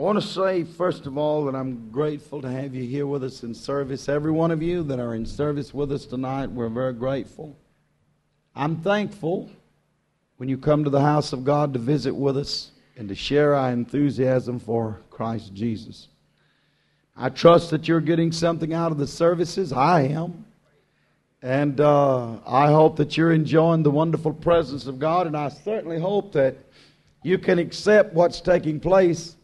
want to say, first of all, that I'm grateful to have you here with us in service. Every one of you that are in service with us tonight, we're very grateful. I'm thankful when you come to the house of God to visit with us and to share our enthusiasm for Christ Jesus. I trust that you're getting something out of the services. I am. And I hope that you're enjoying the wonderful presence of God, and I certainly hope that you can accept what's taking place.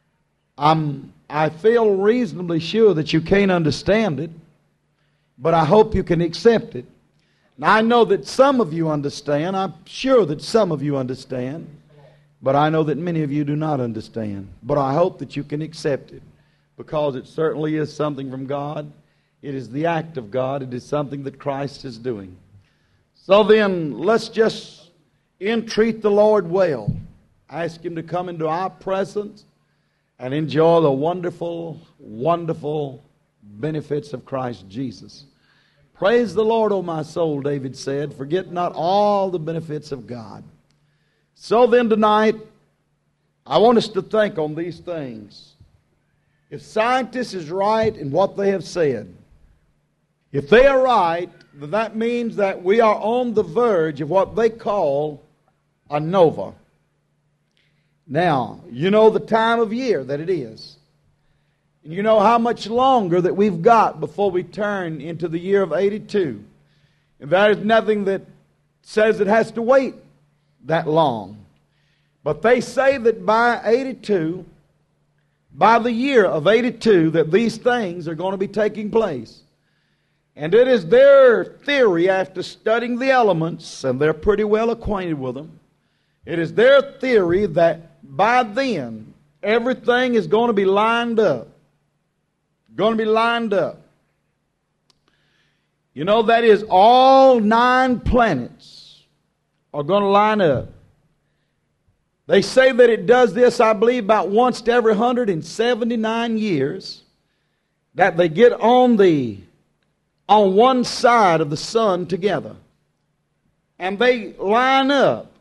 I feel reasonably sure that you can't understand it, but I hope you can accept it. Now, I know that some of you understand. I'm sure that some of you understand, but I know that many of you do not understand. But I hope that you can accept it, because it certainly is something from God. It is the act of God. It is something that Christ is doing. So then, let's just entreat the Lord well. Ask Him to come into our presence and enjoy the wonderful, wonderful benefits of Christ Jesus. Praise the Lord, O my soul, David said. Forget not all the benefits of God. So then tonight, I want us to think on these things. If scientists is right in what they have said, if they are right, then that means that we are on the verge of what they call a nova. Now, you know the time of year that it is. And you know how much longer that we've got before we turn into the year of 82. And there is nothing that says it has to wait that long. But they say that by 82, by the year of 82, that these things are going to be taking place. And it is their theory, after studying the elements, and they're pretty well acquainted with them, it is their theory that by then, everything is going to be lined up. Going to be lined up. You know, that is, all 9 planets are going to line up. They say that it does this, I believe, about once every 179 years, that they get on one side of the sun together. And they line up.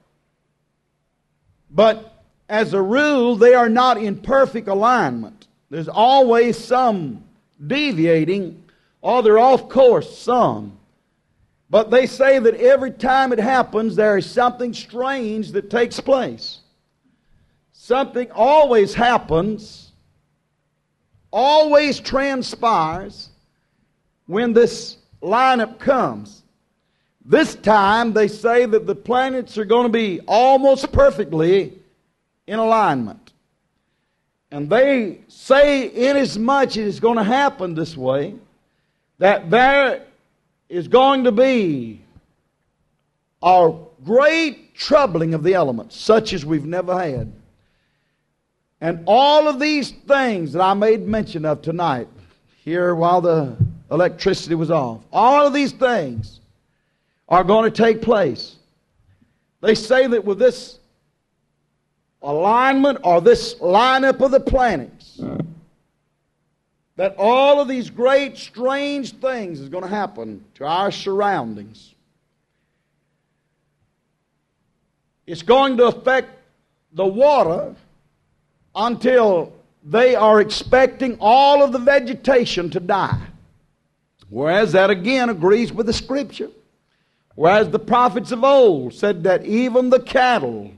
But as a rule, they are not in perfect alignment. There's always some deviating, or they're off course some. But they say that every time it happens, there is something strange that takes place. Something always happens, always transpires when this lineup comes. This time they say that the planets are going to be almost perfectly in alignment. And they say, inasmuch it is going to happen this way, that there is going to be a great troubling of the elements, such as we've never had. And all of these things that I made mention of tonight, here while the electricity was off, all of these things are going to take place. They say that with this alignment, or this lineup of the planets, that all of these great strange things is going to happen to our surroundings. It's going to affect the water until they are expecting all of the vegetation to die. Whereas that again agrees with the Scripture. Whereas the prophets of old said that even the cattle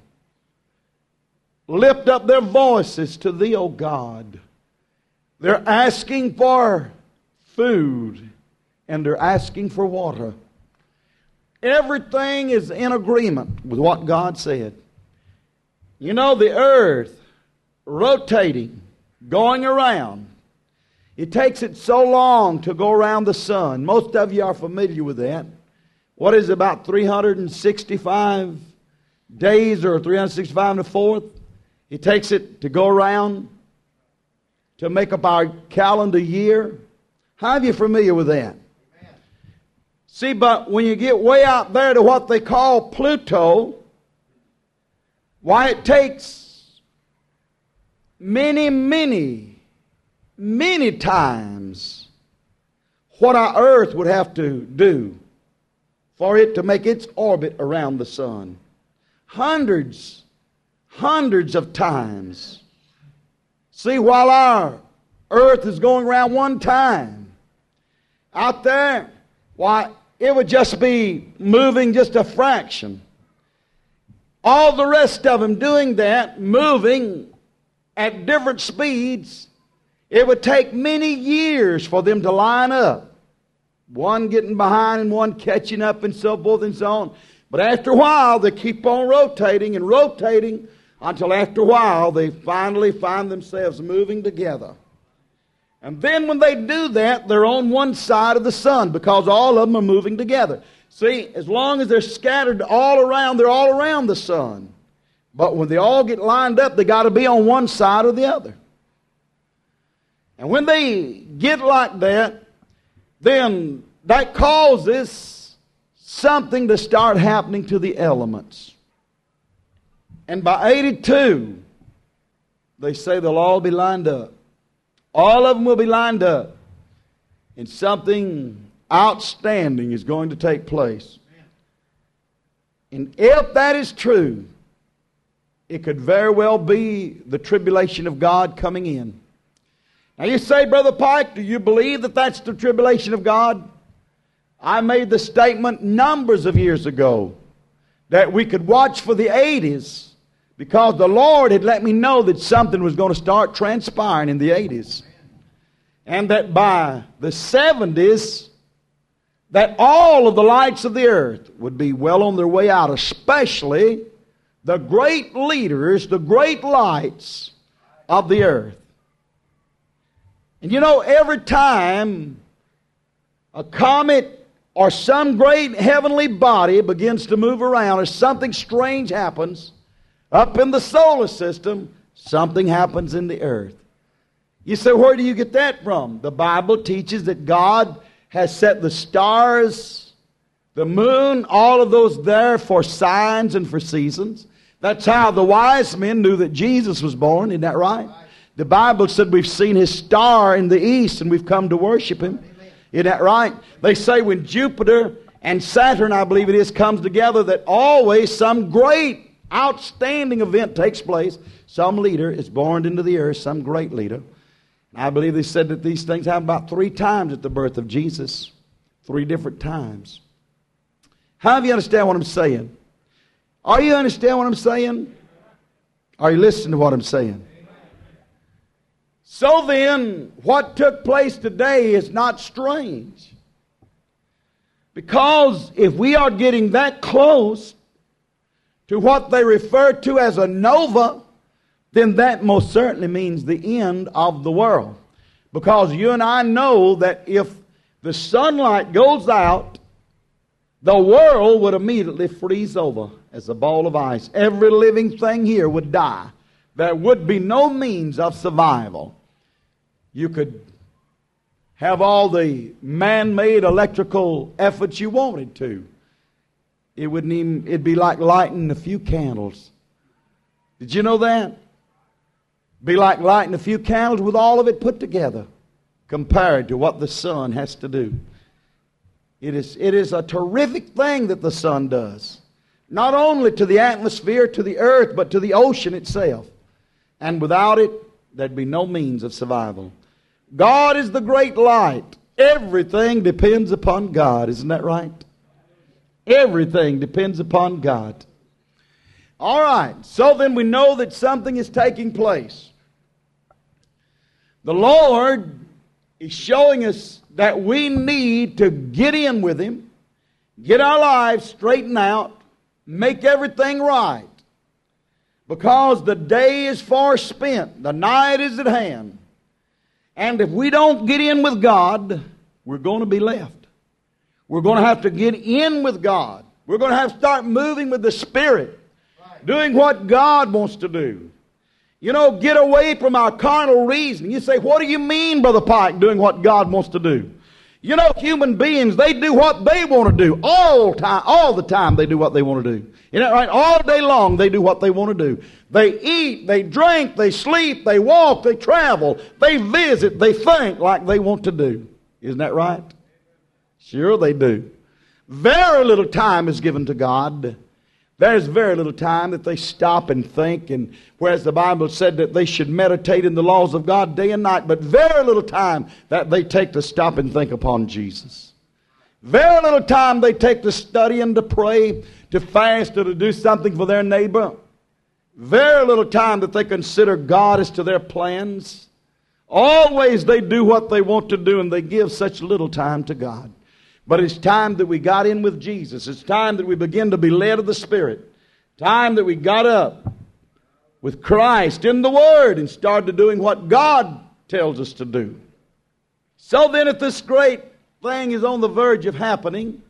lift up their voices to Thee, O God. They're asking for food, and they're asking for water. Everything is in agreement with what God said. You know, the earth rotating, going around, it takes it so long to go around the sun. Most of you are familiar with that. What is it, about 365 days, or 365 and a fourth? It takes it to go around to make up our calendar year. How are you familiar with that? Amen. See, but when you get way out there to what they call Pluto, why, it takes many, many, many times what our earth would have to do for it to make its orbit around the sun. Hundreds of times. See, while our earth is going around one time, out there, why, it would just be moving just a fraction. All the rest of them doing that, moving at different speeds, it would take many years for them to line up. One getting behind and one catching up and so forth and so on. But after a while, they keep on rotating and rotating until after a while they finally find themselves moving together. And then when they do that, they're on one side of the sun because all of them are moving together. See, as long as they're scattered all around, they're all around the sun. But when they all get lined up, they got to be on one side or the other. And when they get like that, then that causes something to start happening to the elements. And by 82, they say they'll all be lined up. All of them will be lined up. And something outstanding is going to take place. And if that is true, it could very well be the tribulation of God coming in. Now you say, Brother Pike, do you believe that that's the tribulation of God? I made the statement numbers of years ago that we could watch for the 80s because the Lord had let me know that something was going to start transpiring in the 80s. And that by the 70s, that all of the lights of the earth would be well on their way out, especially the great leaders, the great lights of the earth. And you know, every time a comet or some great heavenly body begins to move around, or something strange happens up in the solar system, something happens in the earth. You say, where do you get that from? The Bible teaches that God has set the stars, the moon, all of those there for signs and for seasons. That's how the wise men knew that Jesus was born. Isn't that right? The Bible said we've seen His star in the east and we've come to worship Him. Isn't that right? They say when Jupiter and Saturn, I believe it is, comes together, that always some great, outstanding event takes place. Some leader is born into the earth, some great leader. I believe they said that these things happened about 3 times at the birth of Jesus. 3 different times. How do you understand what I'm saying? Are you understand what I'm saying? Are you listening to what I'm saying? So then, what took place today is not strange. Because if we are getting that close to what they refer to as a nova, then that most certainly means the end of the world. Because you and I know that if the sunlight goes out, the world would immediately freeze over as a ball of ice. Every living thing here would die. There would be no means of survival. You could have all the man-made electrical efforts you wanted to. It'd be like lighting a few candles. Did you know that? Be like lighting a few candles with all of it put together compared to what the sun has to do. It is a terrific thing that the sun does. Not only to the atmosphere, to the earth, but to the ocean itself. And without it, there'd be no means of survival. God is the great light. Everything depends upon God. Isn't that right? Everything depends upon God. All right. So then we know that something is taking place. The Lord is showing us that we need to get in with Him, get our lives straightened out, make everything right. Because the day is far spent, the night is at hand. And if we don't get in with God, we're going to be left. We're going to have to get in with God. We're going to have to start moving with the Spirit, doing what God wants to do. You know, get away from our carnal reasoning. You say, what do you mean, Brother Pike, doing what God wants to do? You know, human beings, they do what they want to do. All the time they do what they want to do. Isn't that right? All day long they do what they want to do. They eat, they drink, they sleep, they walk, they travel, they visit, they think like they want to do. Isn't that right? Sure they do. Very little time is given to God. There's very little time that they stop and think, and whereas the Bible said that they should meditate in the laws of God day and night, but very little time that they take to stop and think upon Jesus. Very little time they take to study and to pray, to fast, or to do something for their neighbor. Very little time that they consider God as to their plans. Always they do what they want to do, and they give such little time to God. But it's time that we got in with Jesus. It's time that we begin to be led of the Spirit. Time that we got up with Christ in the Word and started doing what God tells us to do. So then, if this great thing is on the verge of happening,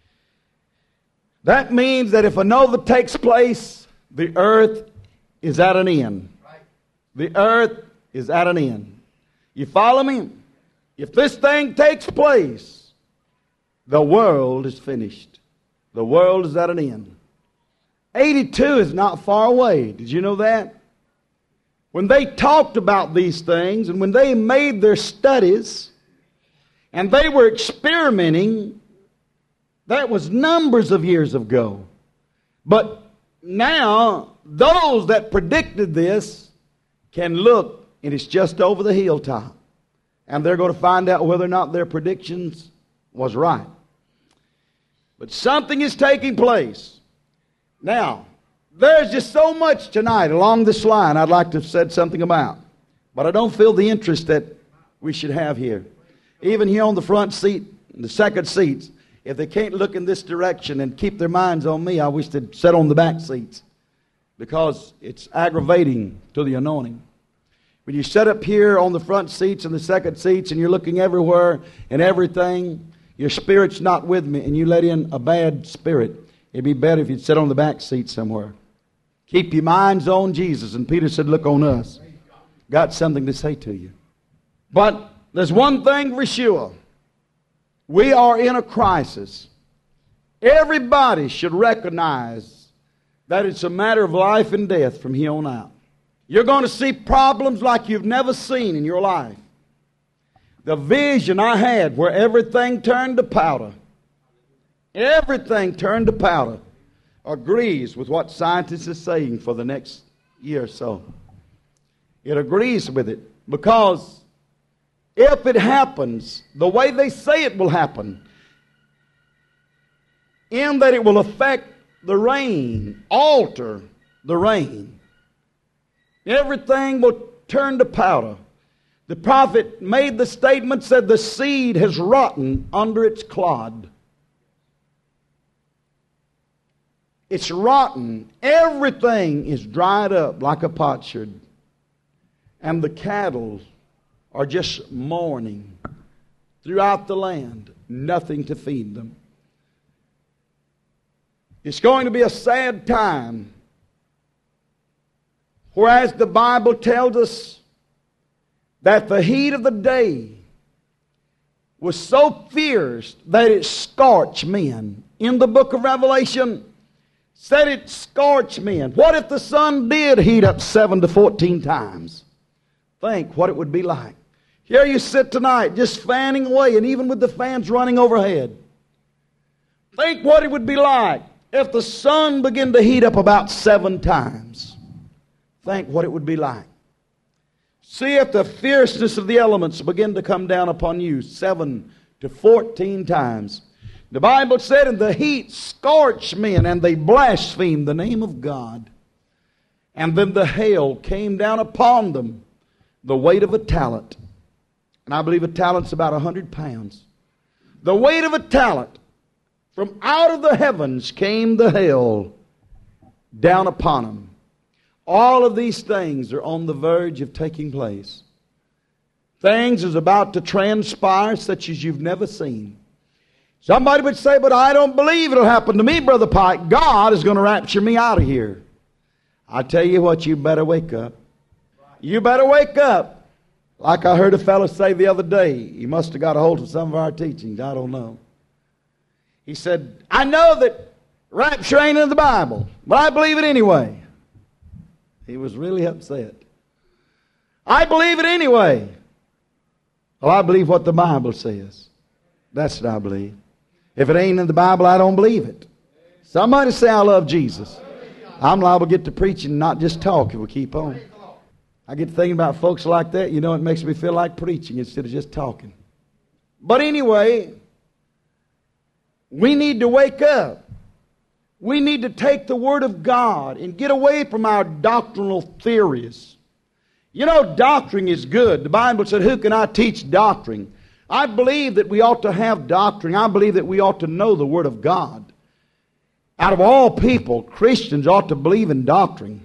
that means that if a nova takes place, the earth is at an end. The earth is at an end. You follow me? If this thing takes place, the world is finished. The world is at an end. 82 is not far away. Did you know that? When they talked about these things and when they made their studies and they were experimenting, that was numbers of years ago. But now, those that predicted this can look, and it's just over the hilltop. And they're going to find out whether or not their predictions was right. But something is taking place. Now, there's just so much tonight along this line I'd like to have said something about. But I don't feel the interest that we should have here. Even here on the front seat, the second seats, if they can't look in this direction and keep their minds on me, I wish they'd sit on the back seats. Because it's aggravating to the anointing. When you sit up here on the front seats and the second seats and you're looking everywhere and everything, your spirit's not with me, and you let in a bad spirit. It'd be better if you'd sit on the back seat somewhere. Keep your minds on Jesus. And Peter said, look on us. Got something to say to you. But there's one thing for sure. We are in a crisis. Everybody should recognize that it's a matter of life and death from here on out. You're going to see problems like you've never seen in your life. The vision I had where everything turned to powder, everything turned to powder, agrees with what scientists are saying for the next year or so. It agrees with it because if it happens the way they say it will happen, in that it will affect the rain, alter the rain, everything will turn to powder. The prophet made the statement, said the seed has rotten under its clod. It's rotten. Everything is dried up like a potsherd. And the cattle are just mourning throughout the land. Nothing to feed them. It's going to be a sad time. Whereas the Bible tells us that the heat of the day was so fierce that it scorched men. In the book of Revelation, said it scorched men. What if the sun did heat up 7 to 14 times? Think what it would be like. Here you sit tonight, just fanning away, and even with the fans running overhead. Think what it would be like if the sun began to heat up about 7 times. Think what it would be like. See if the fierceness of the elements begin to come down upon you 7 to 14 times. The Bible said, and the heat scorched men, and they blasphemed the name of God. And then the hail came down upon them, the weight of a talent. And I believe a talent's about 100 pounds. The weight of a talent. From out of the heavens came the hail down upon them. All of these things are on the verge of taking place. Things is about to transpire such as you've never seen. Somebody would say, but I don't believe it'll happen to me, Brother Pike. God is going to rapture me out of here. I tell you what, you better wake up. You better wake up. Like I heard a fellow say the other day, he must have got a hold of some of our teachings, I don't know. He said, I know that rapture ain't in the Bible, but I believe it anyway. He was really upset. I believe it anyway. Well, I believe what the Bible says. That's what I believe. If it ain't in the Bible, I don't believe it. Somebody say, I love Jesus. I'm liable to get to preaching and not just talk if we keep on. I get thinking about folks like that. You know, it makes me feel like preaching instead of just talking. But anyway, we need to wake up. We need to take the Word of God and get away from our doctrinal theories. You know, doctrine is good. The Bible said, who can I teach doctrine? I believe that we ought to have doctrine. I believe that we ought to know the Word of God. Out of all people, Christians ought to believe in doctrine.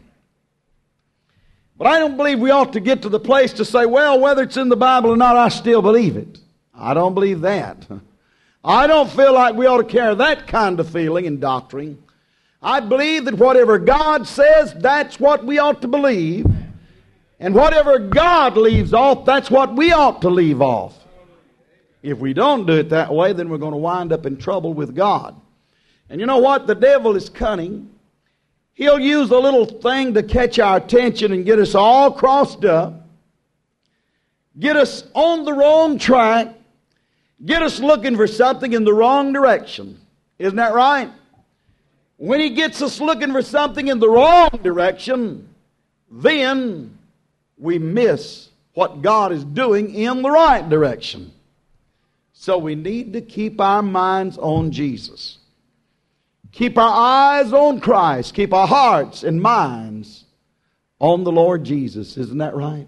But I don't believe we ought to get to the place to say, well, whether it's in the Bible or not, I still believe it. I don't believe that. I don't feel like we ought to carry that kind of feeling in doctrine. I believe that whatever God says, that's what we ought to believe. And whatever God leaves off, that's what we ought to leave off. If we don't do it that way, then we're going to wind up in trouble with God. And you know what? The devil is cunning. He'll use a little thing to catch our attention and get us all crossed up, get us on the wrong track, get us looking for something in the wrong direction. Isn't that right? When he gets us looking for something in the wrong direction, then we miss what God is doing in the right direction. So we need to keep our minds on Jesus. Keep our eyes on Christ. Keep our hearts and minds on the Lord Jesus. Isn't that right?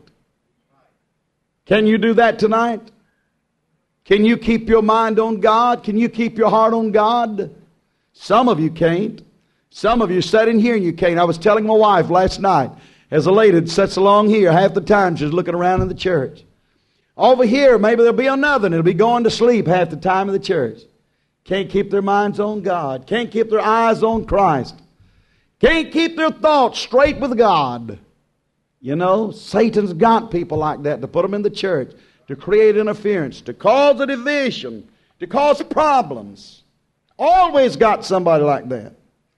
Can you do that tonight? Can you keep your mind on God? Can you keep your heart on God? Some of you can't. Some of you sat in here and you can't. I was telling my wife last night, as a lady that sits along here, half the time she's looking around in the church. Over here, maybe there'll be another and it'll be going to sleep half the time in the church. Can't keep their minds on God. Can't keep their eyes on Christ. Can't keep their thoughts straight with God. You know, Satan's got people like that to put them in the church, to create interference, to cause a division, to cause problems. Always got somebody like that.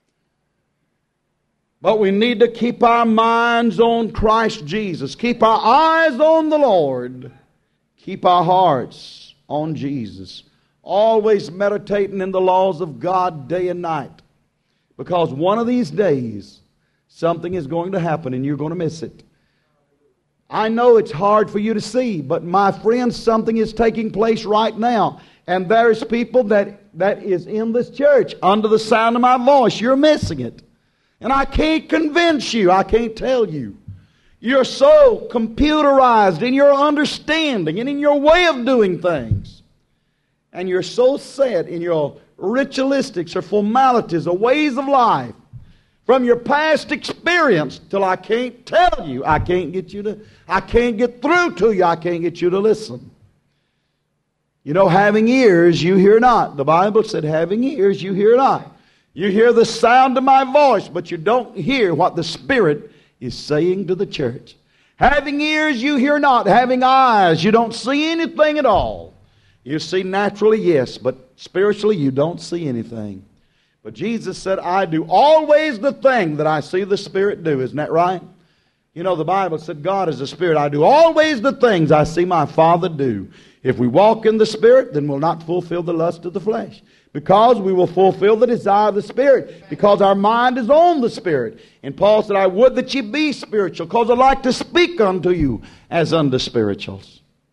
But we need to keep our minds on Christ Jesus. Keep our eyes on the Lord. Keep our hearts on Jesus. Always meditating in the laws of God day and night. Because one of these days, something is going to happen and you're going to miss it. I know it's hard for you to see, but my friends, something is taking place right now. And there's people that is in this church under the sound of my voice. You're missing it. And I can't convince you. I can't tell you. You're so computerized in your understanding and in your way of doing things. And you're so set in your ritualistics or formalities or ways of life from your past experience till I can't tell you. I can't get through to you. I can't get you to listen. You know, having ears, you hear not. The Bible said, having ears, you hear not. You hear the sound of my voice, but you don't hear what the Spirit is saying to the church. Having ears, you hear not. Having eyes, you don't see anything at all. You see naturally, yes, but spiritually you don't see anything. But Jesus said, I do always the thing that I see the Spirit do. Isn't that right? You know, the Bible said God is a Spirit. I do always the things I see my Father do. If we walk in the Spirit, then we'll not fulfill the lust of the flesh. Because we will fulfill the desire of the Spirit. Because our mind is on the Spirit. And Paul said, I would that ye be spiritual, because I like to speak unto you as unto spirituals.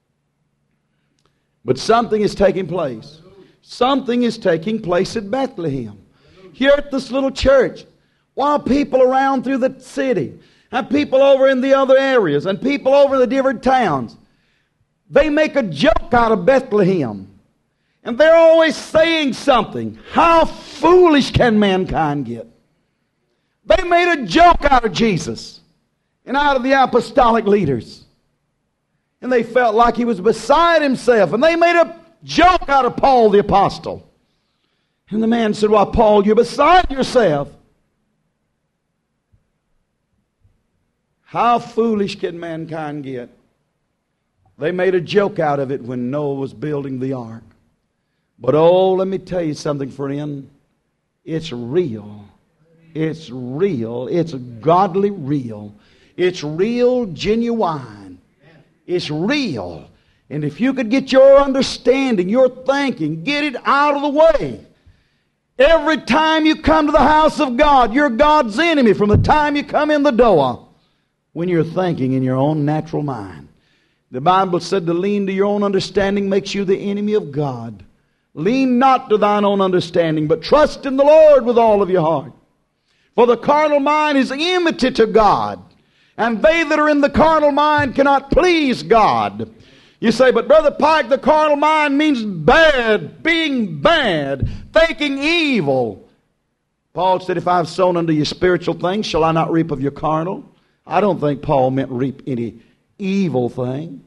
But something is taking place. Something is taking place at Bethlehem. Here at this little church. While people around through the city, and people over in the other areas, and people over in the different towns, they make a joke out of Bethlehem. And they're always saying something. How foolish can mankind get? They made a joke out of Jesus and out of the apostolic leaders. And they felt like he was beside himself. And they made a joke out of Paul the apostle. And the man said, well, Paul, you're beside yourself. How foolish can mankind get? They made a joke out of it when Noah was building the ark. But oh, let me tell you something, friend. It's real. It's real. It's godly real. It's real, genuine. It's real. And if you could get your understanding, your thinking, get it out of the way, Every time you come to the house of God, you're God's enemy from the time you come in the door when you're thinking in your own natural mind. The Bible said to lean to your own understanding makes you the enemy of God. Lean not to thine own understanding, but trust in the Lord with all of your heart. For the carnal mind is enmity to God, and they that are in the carnal mind cannot please God. You say, but Brother Pike, the carnal mind means bad, being bad, thinking evil. Paul said, if I have sown unto you spiritual things, shall I not reap of your carnal? I don't think Paul meant reap any evil thing.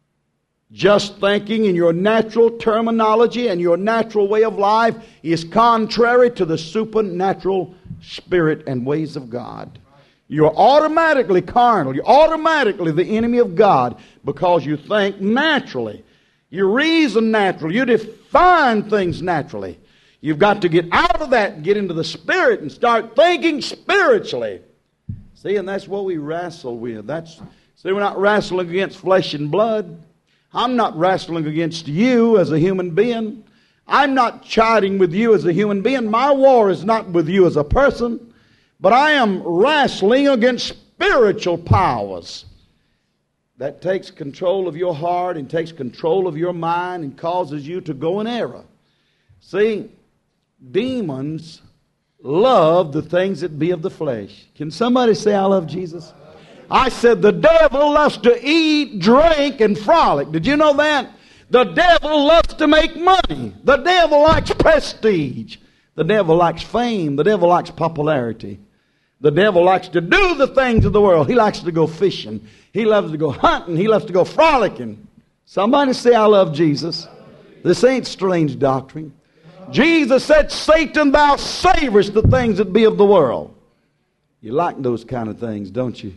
Just thinking in your natural terminology and your natural way of life is contrary to the supernatural spirit and ways of God. You're automatically carnal. You're automatically the enemy of God because you think naturally. You reason naturally. You define things naturally. You've got to get out of that and get into the Spirit and start thinking spiritually. See, and that's what we wrestle with. See, we're not wrestling against flesh and blood. I'm not wrestling against you as a human being. I'm not chiding with you as a human being. My war is not with you as a person. But I am wrestling against spiritual powers that takes control of your heart and takes control of your mind and causes you to go in error. See, demons love the things that be of the flesh. Can somebody say, I love Jesus? I said the devil loves to eat, drink, and frolic. Did you know that? The devil loves to make money. The devil likes prestige. The devil likes fame. The devil likes popularity. The devil likes to do the things of the world. He likes to go fishing. He loves to go hunting. He loves to go frolicking. Somebody say, I love Jesus. This ain't strange doctrine. Jesus said, Satan, thou savorest the things that be of the world. You like those kind of things, don't you?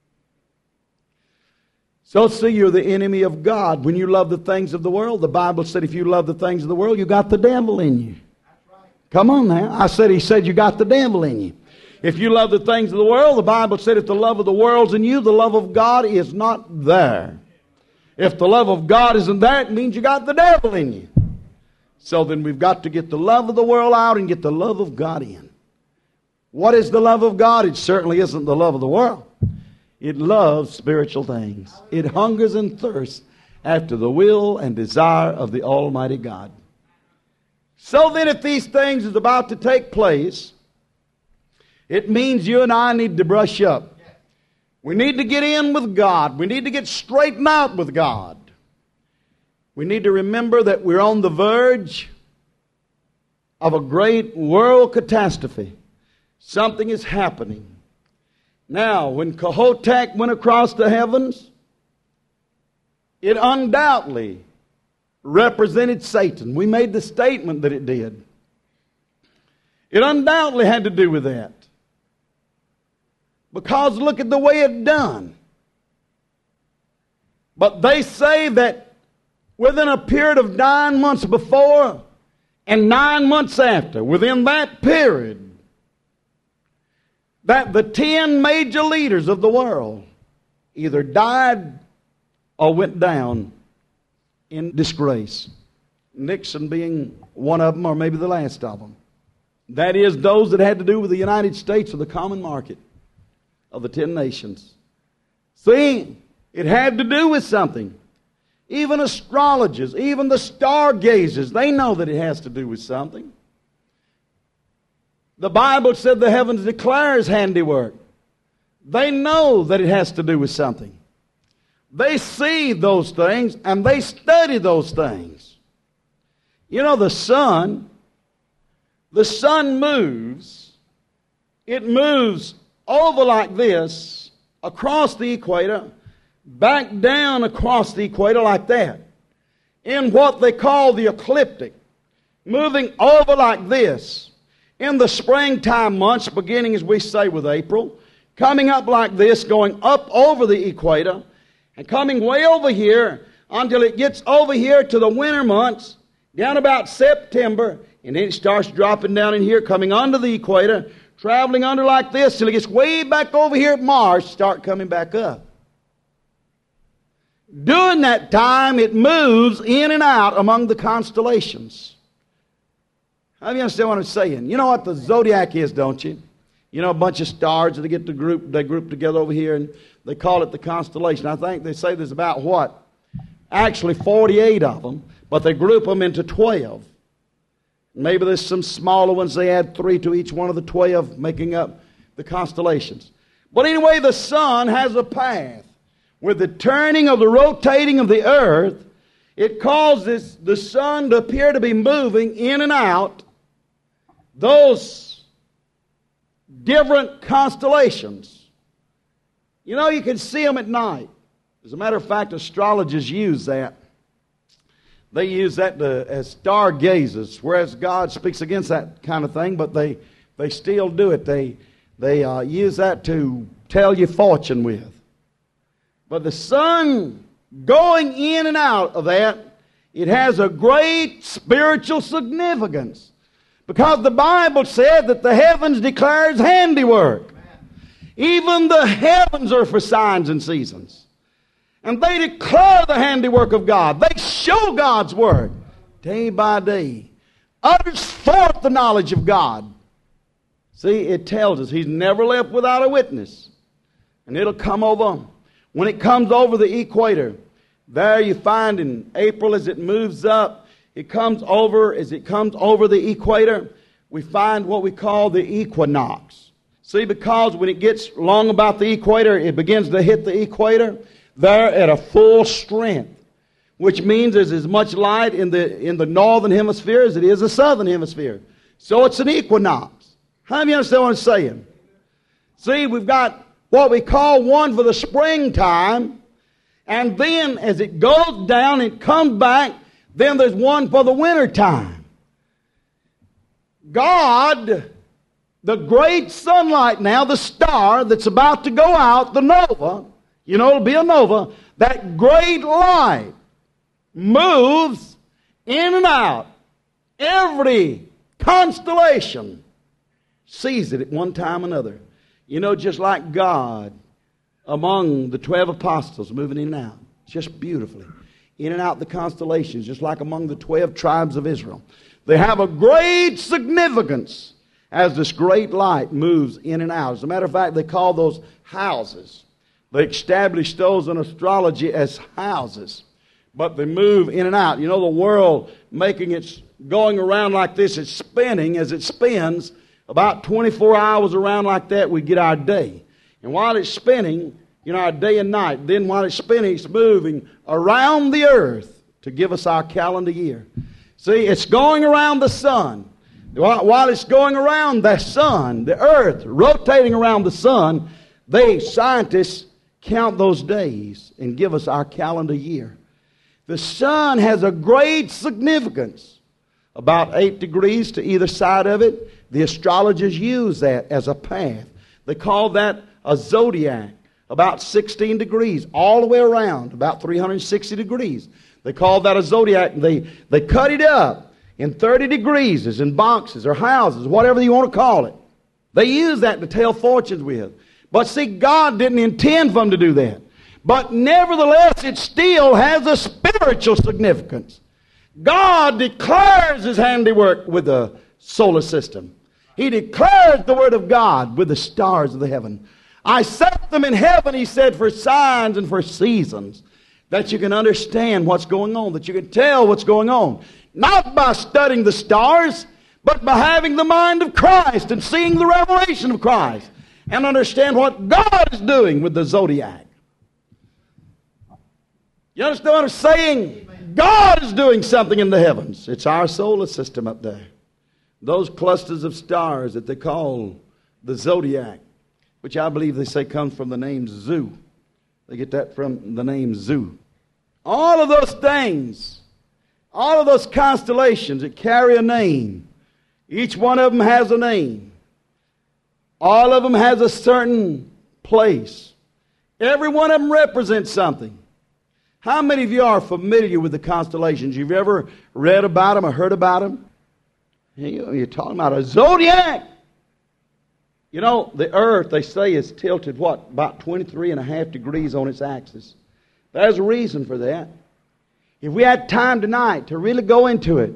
So see, you're the enemy of God. When you love the things of the world, the Bible said if you love the things of the world, you got the devil in you. Come on now. He said you got the devil in you. If you love the things of the world, the Bible said if the love of the world's in you, the love of God is not there. If the love of God isn't there, it means you got the devil in you. So then we've got to get the love of the world out and get the love of God in. What is the love of God? It certainly isn't the love of the world. It loves spiritual things. It hungers and thirsts after the will and desire of the Almighty God. So then if these things is about to take place, it means you and I need to brush up. We need to get in with God. We need to get straightened out with God. We need to remember that we're on the verge of a great world catastrophe. Something is happening. Now, when Kohoutek went across the heavens, it undoubtedly represented Satan. We made the statement that it did. It undoubtedly had to do with that. Because look at the way it done. But they say that within a period of 9 months before and 9 months after, within that period, that the 10 major leaders of the world either died or went down in disgrace. Nixon being one of them, or maybe the last of them. That is, those that had to do with the United States or the common market of the 10 nations. See, it had to do with something. Even astrologers, even the stargazers, they know that it has to do with something. The Bible said the heavens declare His handiwork. They know that it has to do with something. They see those things and they study those things. You know, the sun moves. It moves over like this, across the equator, back down across the equator like that, in what they call the ecliptic, moving over like this. In the springtime months, beginning as we say with April, coming up like this, going up over the equator, and coming way over here until it gets over here to the winter months, down about September, and then it starts dropping down in here, coming under the equator, traveling under like this till it gets way back over here at Mars, start coming back up. During that time, it moves in and out among the constellations. How do you understand what I'm saying? You know what the zodiac is, don't you? You know, a bunch of stars that they group together over here, and they call it the constellation. I think they say there's about what? Actually 48 of them, but they group them into 12. Maybe there's some smaller ones. They add 3 to each one of the 12, making up the constellations. But anyway, the sun has a path. With the turning of the rotating of the earth, it causes the sun to appear to be moving in and out those different constellations. You know, you can see them at night. As a matter of fact, astrologers use that. They use that as stargazers, whereas God speaks against that kind of thing, but they still do it. They use that to tell your fortune with. But the sun going in and out of that, it has a great spiritual significance. Because the Bible said that the heavens declare His handiwork. Even the heavens are for signs and seasons. And they declare the handiwork of God. They show God's Word day by day. Utters forth the knowledge of God. See, it tells us He's never left without a witness. And it'll come over. When it comes over the equator, there you find in April as it moves up, as it comes over the equator, we find what we call the equinox. See, because when it gets long about the equator, it begins to hit the equator. They're at a full strength, which means there's as much light in the northern hemisphere as it is the southern hemisphere. So it's an equinox. How do you understand what I'm saying? See, we've got what we call one for the springtime, and then as it goes down and comes back, then there's one for the wintertime. God, the great sunlight now, the star that's about to go out, the nova, you know, it'll be a nova. That great light moves in and out. Every constellation sees it at one time or another. You know, just like God among the 12 apostles moving in and out. Just beautifully. In and out the constellations, just like among the 12 tribes of Israel. They have a great significance as this great light moves in and out. As a matter of fact, they call those houses. They established those in astrology as houses. But they move in and out. You know, the world going around like this, it's spinning. As it spins, about 24 hours around like that, we get our day. And while it's spinning, you know, our day and night. Then while it's spinning, it's moving around the earth to give us our calendar year. See, it's going around the sun. While it's going around the sun, the earth, rotating around the sun, scientists count those days and give us our calendar year. The sun has a great significance. About 8 degrees to either side of it. The astrologers use that as a path. They call that a zodiac. About 16 degrees all the way around. About 360 degrees. They call that a zodiac. They cut it up in 30 degrees, as in boxes or houses, whatever you want to call it. They use that to tell fortunes with. But see, God didn't intend for them to do that. But nevertheless, it still has a spiritual significance. God declares His handiwork with the solar system. He declares the Word of God with the stars of the heaven. I set them in heaven, He said, for signs and for seasons, that you can understand what's going on, that you can tell what's going on. Not by studying the stars, but by having the mind of Christ and seeing the revelation of Christ. And understand what God is doing with the zodiac. You understand what I'm saying? God is doing something in the heavens. It's our solar system up there. Those clusters of stars that they call the zodiac, which I believe they say comes from the name Zoo. They get that from the name Zoo. All of those things, all of those constellations that carry a name, each one of them has a name. All of them has a certain place. Every one of them represents something. How many of you are familiar with the constellations? You've ever read about them or heard about them? You're talking about a zodiac. You know, the earth, they say, is tilted, about 23.5 degrees on its axis. There's a reason for that. If we had time tonight to really go into it,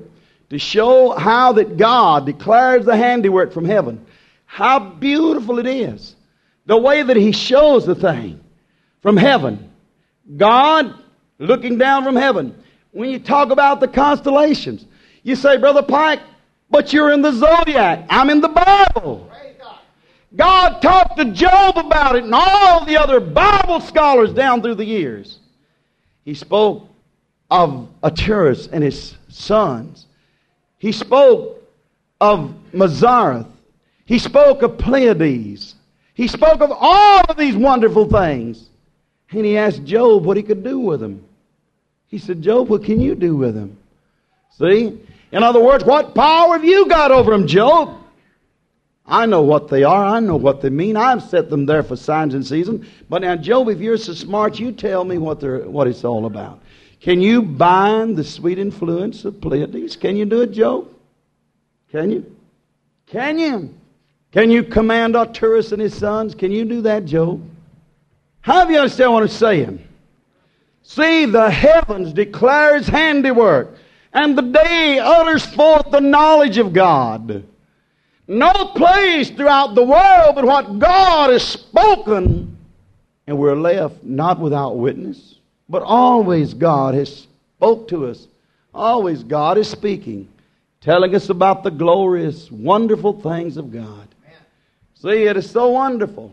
to show how that God declares the handiwork from heaven. How beautiful it is. The way that He shows the thing from heaven. God looking down from heaven. When you talk about the constellations, you say, Brother Pike, but you're in the zodiac. I'm in the Bible. God talked to Job about it and all the other Bible scholars down through the years. He spoke of Arcturus and his sons. He spoke of Mazzaroth. He spoke of Pleiades. He spoke of all of these wonderful things. And he asked Job what he could do with them. He said, Job, what can you do with them? See? In other words, what power have you got over them, Job? I know what they are. I know what they mean. I've set them there for signs and seasons. But now, Job, if you're so smart, you tell me what it's all about. Can you bind the sweet influence of Pleiades? Can you do it, Job? Can you? Can you? Can you command Arcturus and his sons? Can you do that, Job? How do you understand what I'm saying? See, the heavens declare His handiwork, and the day utters forth the knowledge of God. No place throughout the world but what God has spoken, and we're left not without witness, but always God has spoke to us. Always God is speaking, telling us about the glorious, wonderful things of God. See, it is so wonderful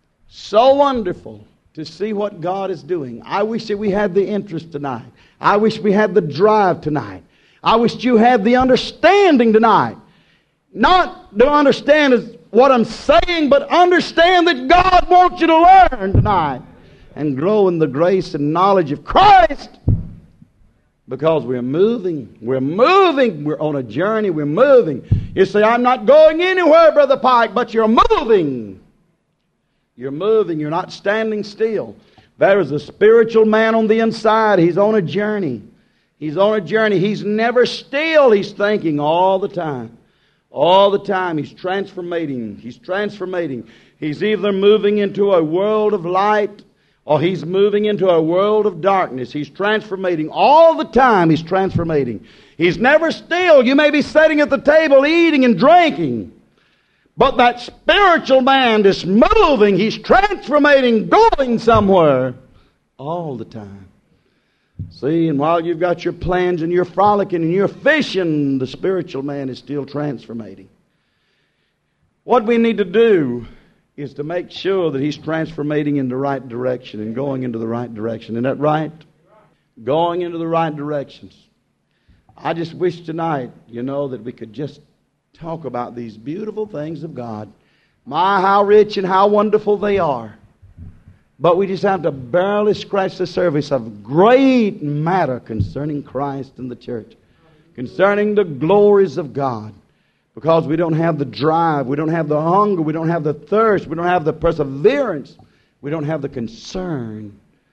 to see what God is doing. I wish that we had the interest tonight. I wish we had the drive tonight. I wish you had the understanding tonight. Not to understand what I'm saying, but understand that God wants you to learn tonight and grow in the grace and knowledge of Christ. Because we're moving. We're on a journey. We're moving. You say, I'm not going anywhere, Brother Pike, but you're moving. You're moving. You're not standing still. There is a spiritual man on the inside. He's on a journey. He's on a journey. He's never still. He's thinking all the time. All the time. He's transformating. He's either moving into a world of light or he's moving into a world of darkness. He's transformating. All the time he's transformating. He's never still. You may be sitting at the table eating and drinking, but that spiritual man is moving. He's transformating, going somewhere all the time. See, and while you've got your plans and you're frolicking and you're fishing, the spiritual man is still transformating. What we need to do is to make sure that he's transformating in the right direction and going into the right direction. Isn't that right? Going into the right directions. I just wish tonight, that we could just talk about these beautiful things of God. My, how rich and how wonderful they are. But we just have to barely scratch the surface of great matter concerning Christ and the church. Concerning the glories of God. Because we don't have the drive, we don't have the hunger, we don't have the thirst, we don't have the perseverance, we don't have the concern,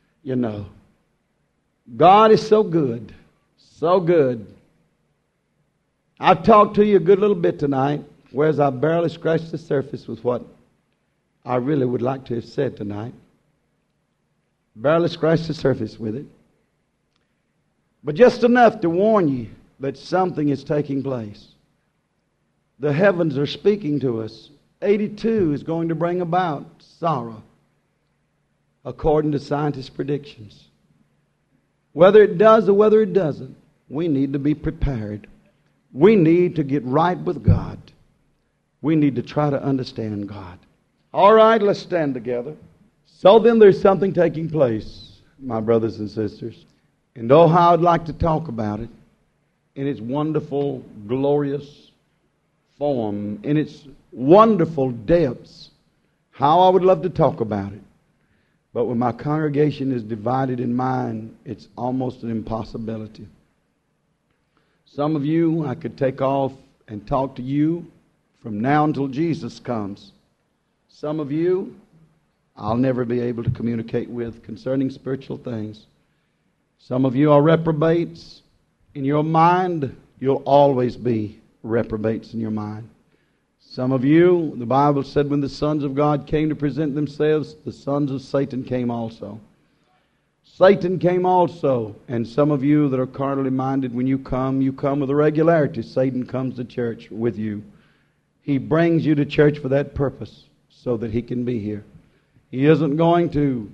God is so good, so good. I've talked to you a good little bit tonight, whereas I barely scratched the surface with what I really would like to have said tonight. Barely scratched the surface with it. But just enough to warn you that something is taking place. The heavens are speaking to us. 82 is going to bring about sorrow, according to scientists' predictions. Whether it does or whether it doesn't, we need to be prepared. We need to get right with God. We need to try to understand God. All right, let's stand together. So then there's something taking place, my brothers and sisters. And oh, how I'd like to talk about it in its wonderful, glorious form, in its wonderful depths. How I would love to talk about it. But when my congregation is divided in mind, it's almost an impossibility. Some of you, I could take off and talk to you from now until Jesus comes. Some of you, I'll never be able to communicate with concerning spiritual things. Some of you are reprobates. In your mind, you'll always be reprobates in your mind. Some of you, the Bible said when the sons of God came to present themselves, the sons of Satan came also. Satan came also, and some of you that are carnally minded, when you come with a regularity. Satan comes to church with you. He brings you to church for that purpose, so that he can be here. You're not going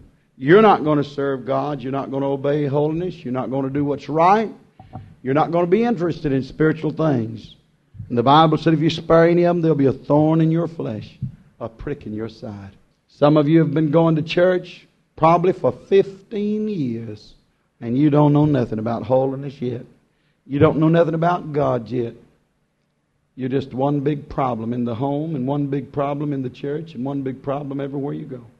to serve God. You're not going to obey holiness. You're not going to do what's right. You're not going to be interested in spiritual things. And the Bible said if you spare any of them, there'll be a thorn in your flesh, a prick in your side. Some of you have been going to church probably for 15 years, and you don't know nothing about holiness yet. You don't know nothing about God yet. You're just one big problem in the home, and one big problem in the church, and one big problem everywhere you go.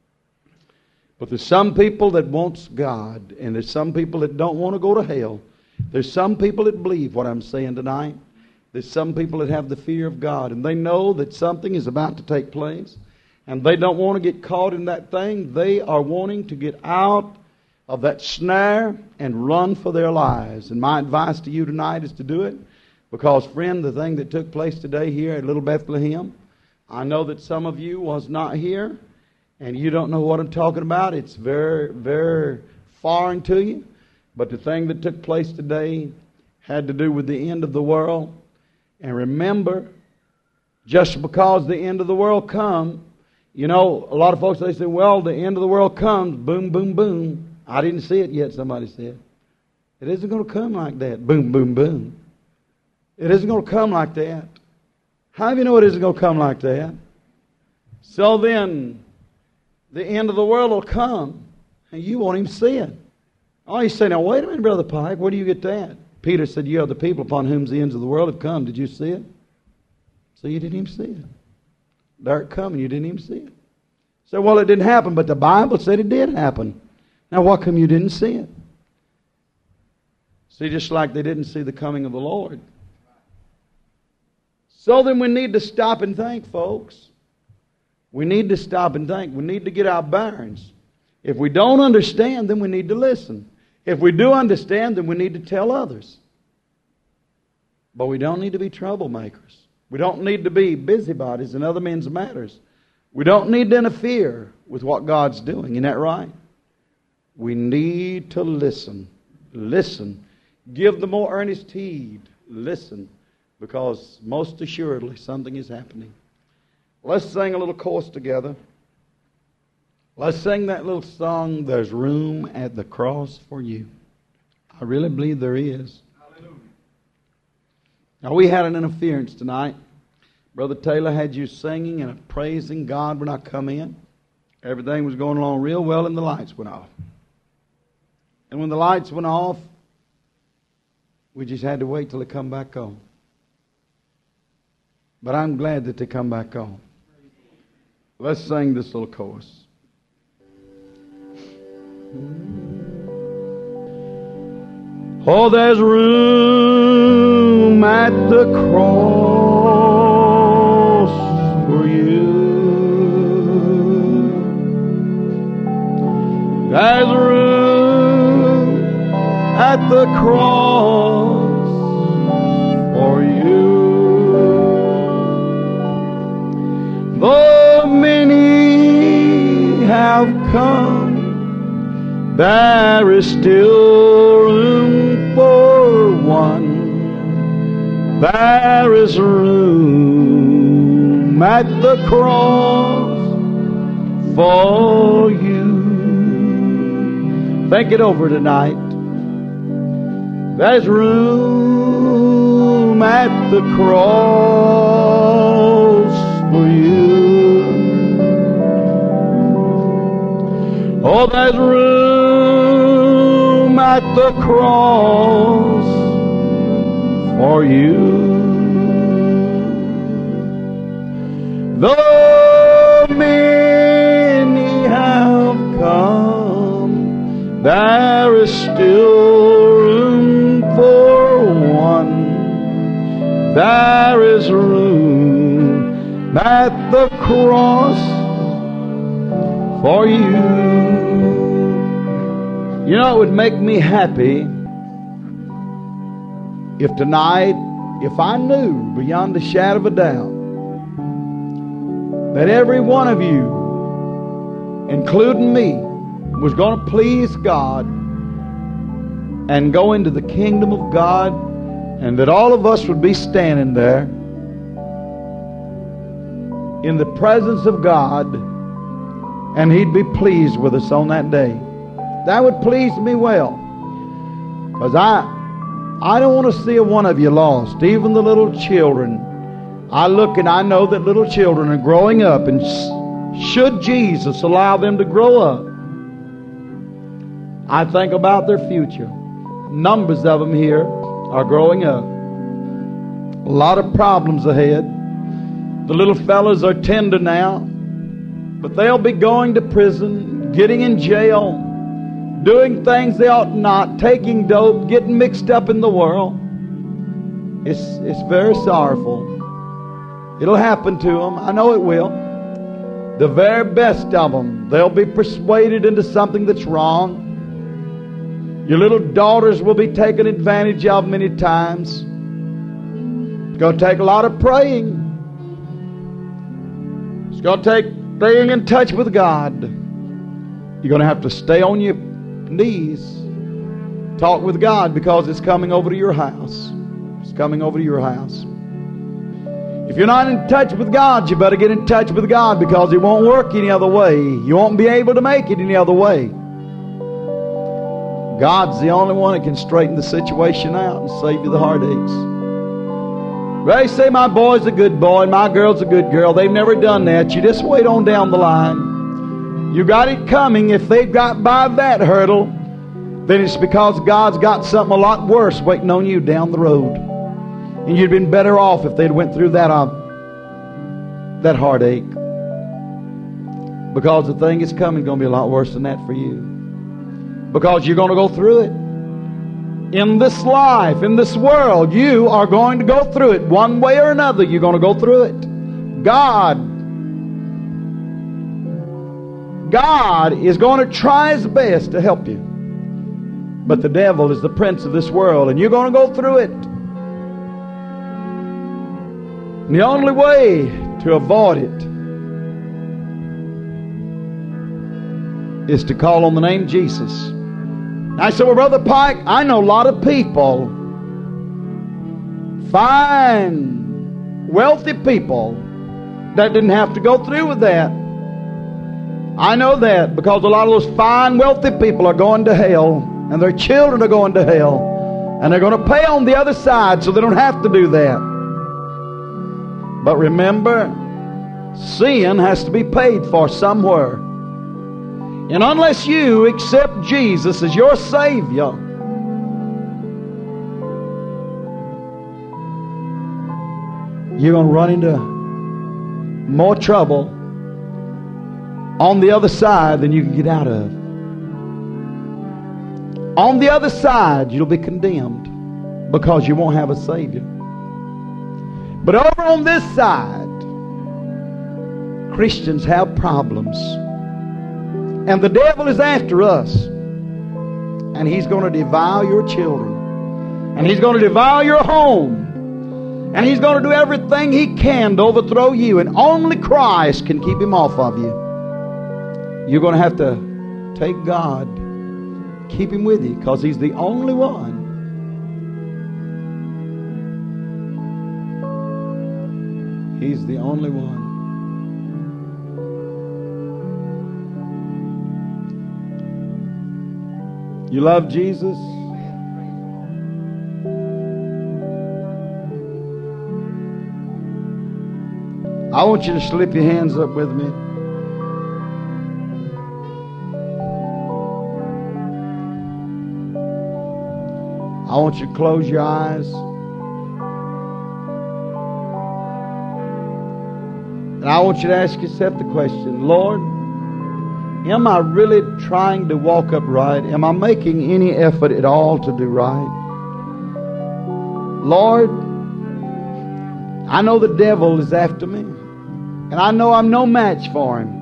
But there's some people that wants God, and there's some people that don't want to go to hell. There's some people that believe what I'm saying tonight. There's some people that have the fear of God, and they know that something is about to take place, and they don't want to get caught in that thing. They are wanting to get out of that snare and run for their lives. And my advice to you tonight is to do it, because, friend, the thing that took place today here at Little Bethlehem, I know that some of you was not here, and you don't know what I'm talking about. It's very, very foreign to you. But the thing that took place today had to do with the end of the world. And remember, just because the end of the world come, you know, a lot of folks, they say, well, the end of the world comes, boom, boom, boom. I didn't see it yet, somebody said. It isn't going to come like that, boom, boom, boom. It isn't going to come like that. How do you know it isn't going to come like that? So then, the end of the world will come, and you won't even see it. Oh, you say, now wait a minute, Brother Pike, where do you get that? Peter said, you are the people upon whom the ends of the world have come. Did you see it? So you didn't even see it. There it come, and you didn't even see it. So, well, it didn't happen, but the Bible said it did happen. Now, why come you didn't see it? See, just like they didn't see the coming of the Lord. So then we need to stop and think, folks. We need to stop and think. We need to get our bearings. If we don't understand, then we need to listen. If we do understand, then we need to tell others. But we don't need to be troublemakers. We don't need to be busybodies in other men's matters. We don't need to interfere with what God's doing. Isn't that right? We need to listen. Listen. Give the more earnest heed. Listen. Because most assuredly something is happening. Let's sing a little chorus together. Let's sing that little song, There's Room at the Cross for You. I really believe there is. Hallelujah. Now, we had an interference tonight. Brother Taylor had you singing and praising God when I come in. Everything was going along real well, and the lights went off. And when the lights went off, we just had to wait till they come back on. But I'm glad that they come back on. Let's sing this little chorus. Oh, there's room at the cross for you. There's room at the cross for you. Though many have come, there is still room for one. There is room at the cross for you. Think it over tonight. There's room at the cross for you. Oh, there's room at the cross for you. Though many have come, there is still room for one. There is room at the cross for you. You know, it would make me happy if tonight, if I knew beyond a shadow of a doubt that every one of you, including me, was going to please God and go into the kingdom of God, and that all of us would be standing there in the presence of God, and He'd be pleased with us on that day. That would please me well, because I don't want to see a one of you lost, even the little children. I look and I know that little children are growing up, and should Jesus allow them to grow up, I think about their future. Numbers of them here are growing up. A lot of problems ahead. The little fellas are tender now, but they'll be going to prison, getting in jail, doing things they ought not, taking dope, getting mixed up in the world. It's very sorrowful. It'll happen to them. I know it will. The very best of them, they'll be persuaded into something that's wrong. Your little daughters will be taken advantage of many times. It's going to take a lot of praying. It's going to take staying in touch with God. You're going to have to stay on your knees, talk with God, because it's coming over to your house. It's coming over to your house. If you're not in touch with God, you better get in touch with God, because it won't work any other way. You won't be able to make it any other way. God's the only one that can straighten the situation out and save you the heartaches. They say my boy's a good boy and my girl's a good girl. They've never done that. You just wait on down the line. You got it coming. If they've got by that hurdle, then it's because God's got something a lot worse waiting on you down the road. And you'd been better off if they'd went through that heartache. Because the thing that's coming is going to be a lot worse than that for you. Because you're going to go through it. In this life, in this world, you are going to go through it. One way or another, you're going to go through it. God is going to try His best to help you. But the devil is the prince of this world, and you're going to go through it. And the only way to avoid it is to call on the name Jesus. I said, well, Brother Pike, I know a lot of people, fine, wealthy people, that didn't have to go through with that. I know that, because a lot of those fine, wealthy people are going to hell, and their children are going to hell, and they're going to pay on the other side, so they don't have to do that. But remember, sin has to be paid for somewhere. And unless you accept Jesus as your Savior, you're going to run into more trouble on the other side than you can get out of. On the other side, you'll be condemned because you won't have a Savior. But over on this side, Christians have problems. And the devil is after us. And he's going to devour your children. And he's going to devour your home. And he's going to do everything he can to overthrow you. And only Christ can keep him off of you. You're going to have to take God, keep him with you, because he's the only one. He's the only one. You love Jesus? I want you to slip your hands up with me. I want you to close your eyes. And I want you to ask yourself the question, Lord, am I really trying to walk upright? Am I making any effort at all to do right? Lord, I know the devil is after me. And I know I'm no match for him.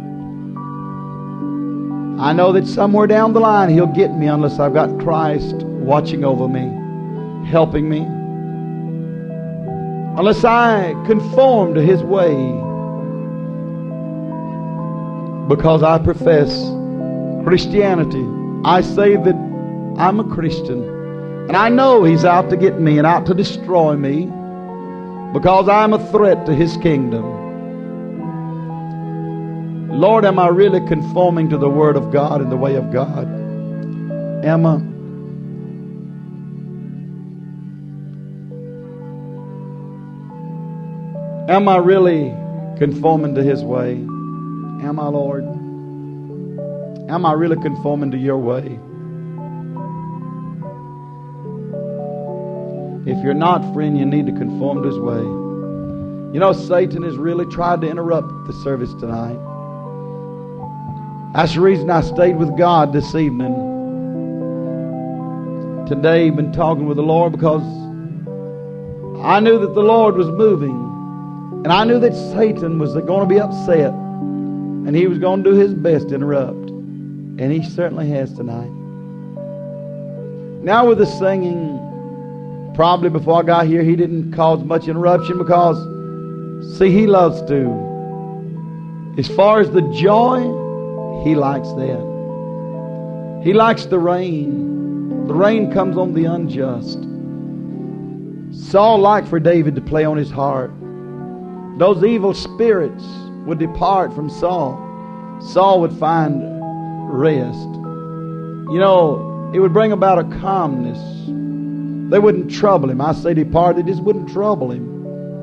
I know that somewhere down the line he'll get me unless I've got Christ watching over me, helping me. Unless I conform to his way. Because I profess Christianity. I say that I'm a Christian, and I know He's out to get me and out to destroy me because I'm a threat to His kingdom. Lord, am I really conforming to the Word of God and the way of God? Am I really conforming to His way? Am I, Lord? Am I really conforming to Your way? If you're not, friend, you need to conform to His way. You know, Satan has really tried to interrupt the service tonight. That's the reason I stayed with God this evening. Today, I've been talking with the Lord because I knew that the Lord was moving. And I knew that Satan was going to be upset. And he was going to do his best to interrupt. And he certainly has tonight. Now with the singing, probably before I got here, he didn't cause much interruption because, see, he loves to. As far as the joy, he likes that. He likes the rain. The rain comes on the unjust. Saul liked for David to play on his harp. Those evil spirits would depart from Saul. Saul would find rest. You know, it would bring about a calmness. They wouldn't trouble him. I say depart, they just wouldn't trouble him.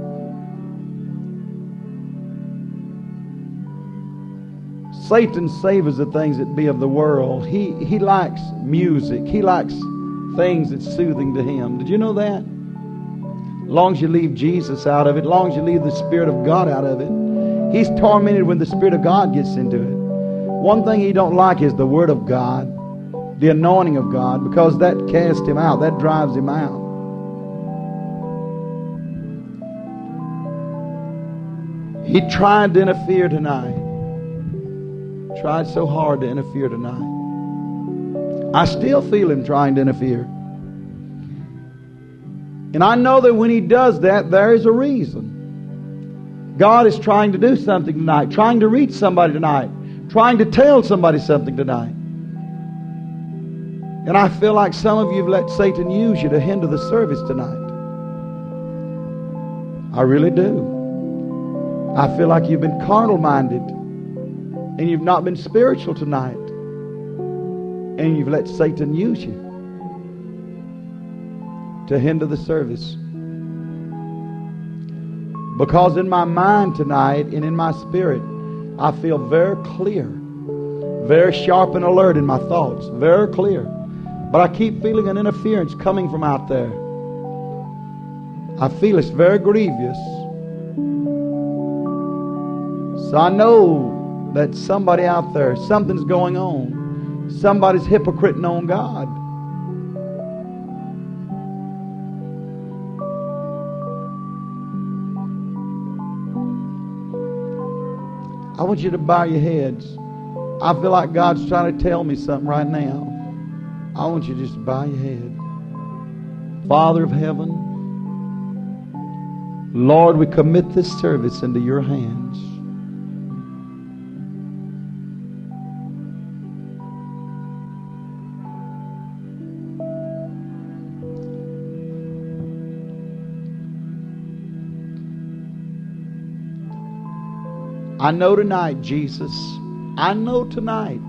Satan savors the things that be of the world. He likes music. He likes things that's soothing to him. Did you know that? As long as you leave Jesus out of it, as long as you leave the Spirit of God out of it, he's tormented when the Spirit of God gets into it. One thing he don't like is the Word of God, the anointing of God, because that casts him out, that drives him out. He tried to interfere tonight. Tried so hard to interfere tonight. I still feel him trying to interfere. And I know that when he does that, there is a reason. God is trying to do something tonight, trying to reach somebody tonight, trying to tell somebody something tonight. And I feel like some of you have let Satan use you to hinder the service tonight. I really do. I feel like you've been carnal-minded and you've not been spiritual tonight. And you've let Satan use you to hinder the service. Because in my mind tonight and in my spirit, I feel very clear, very sharp and alert in my thoughts, very clear. But I keep feeling an interference coming from out there. I feel it's very grievous. So I know that somebody out there, something's going on. Somebody's hypocriting on God. I want you to bow your heads. I feel like God's trying to tell me something right now. I want you to just bow your head. Father of heaven, Lord, we commit this service into your hands. I know tonight, Jesus, I know tonight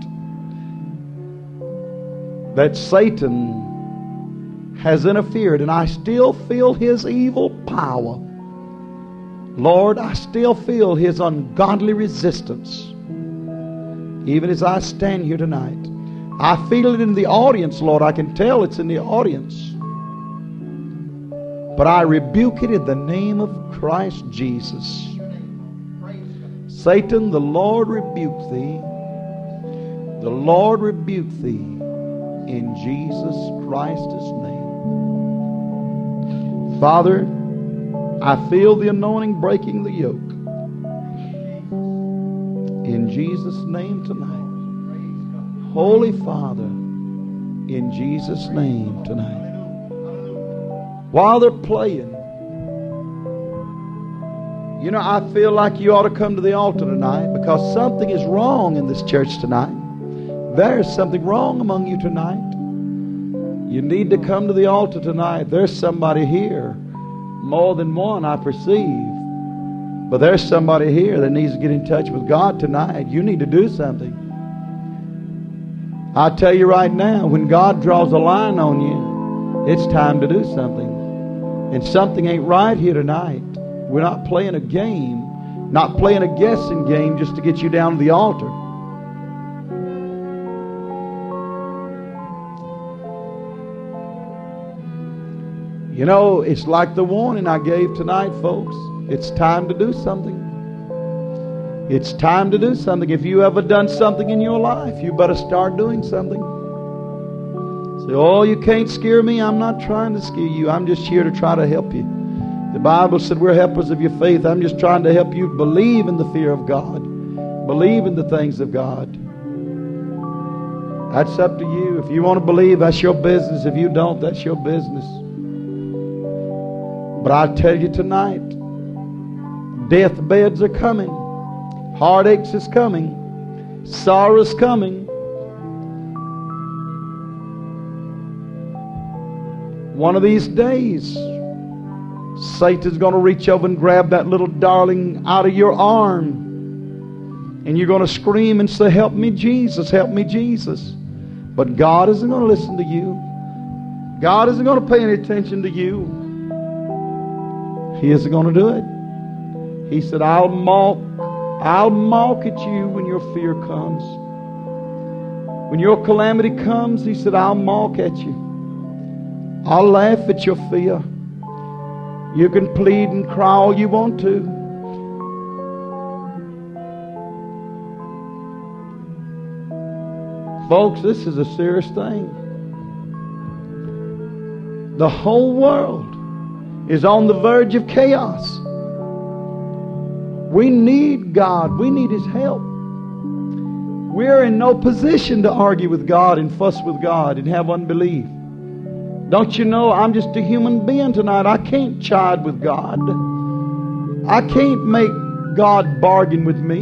that Satan has interfered, and I still feel his evil power. Lord, I still feel his ungodly resistance. Even as I stand here tonight, I feel it in the audience, Lord. I can tell it's in the audience. But I rebuke it in the name of Christ Jesus. Satan, the Lord rebuke thee. The Lord rebuke thee in Jesus Christ's name. Father, I feel the anointing breaking the yoke. In Jesus' name tonight. Holy Father, in Jesus' name tonight. While they're playing, you know, I feel like you ought to come to the altar tonight because something is wrong in this church tonight. There's something wrong among you tonight. You need to come to the altar tonight. There's somebody here. More than one, I perceive. But there's somebody here that needs to get in touch with God tonight. You need to do something. I tell you right now, when God draws a line on you, it's time to do something. And something ain't right here tonight. We're not playing a game, not playing a guessing game just to get you down to the altar. You know, it's like the warning I gave tonight, folks. It's time to do something. It's time to do something. If you ever done something in your life, you better start doing something. Say, oh, you can't scare me. I'm not trying to scare you. I'm just here to try to help you. The Bible said we're helpers of your faith. I'm just trying to help you believe in the fear of God. Believe in the things of God. That's up to you. If you want to believe, that's your business. If you don't, that's your business. But I tell you tonight, deathbeds are coming. Heartaches is coming. Sorrow's coming. One of these days, Satan's going to reach over and grab that little darling out of your arm. And you're going to scream and say, help me, Jesus, help me, Jesus. But God isn't going to listen to you. God isn't going to pay any attention to you. He isn't going to do it. He said, I'll mock at you when your fear comes. When your calamity comes, he said, I'll mock at you. I'll laugh at your fear. You can plead and cry all you want to. Folks, this is a serious thing. The whole world is on the verge of chaos. We need God. We need His help. We're in no position to argue with God and fuss with God and have unbelief. Don't you know I'm just a human being tonight? I can't chide with God. I can't make God bargain with me.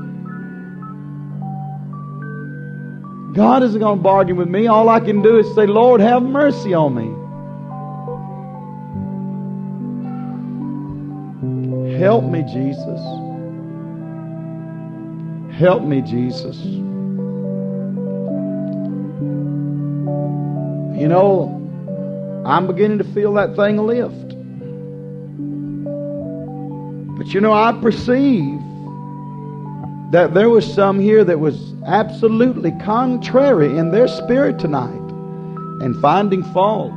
God isn't going to bargain with me. All I can do is say, Lord, have mercy on me. Help me, Jesus. Help me, Jesus. You know, I'm beginning to feel that thing lift. But you know, I perceive that there was some here that was absolutely contrary in their spirit tonight and finding fault.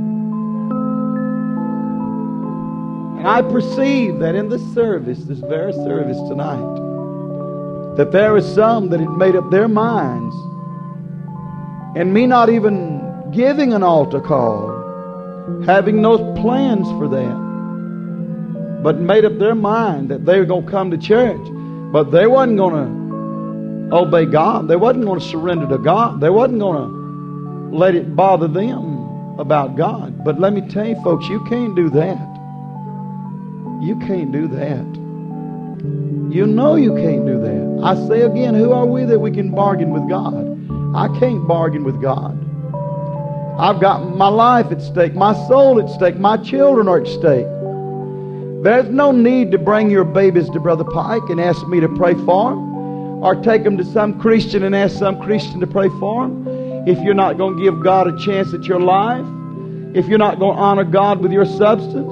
And I perceive that in this service, this very service tonight, that there was some that had made up their minds, and me not even giving an altar call, having no plans for that, but made up their mind that they were going to come to church, but they wasn't going to obey God. They wasn't going to surrender to God. They wasn't going to let it bother them about God. But let me tell you, folks, you can't do that. You can't do that. You know you can't do that. I say again, who are we that we can bargain with God? I can't bargain with God. I've got my life at stake, my soul at stake, my children are at stake. There's no need to bring your babies to Brother Pike and ask me to pray for them, or take them to some Christian and ask some Christian to pray for them. If you're not going to give God a chance at your life, if you're not going to honor God with your substance,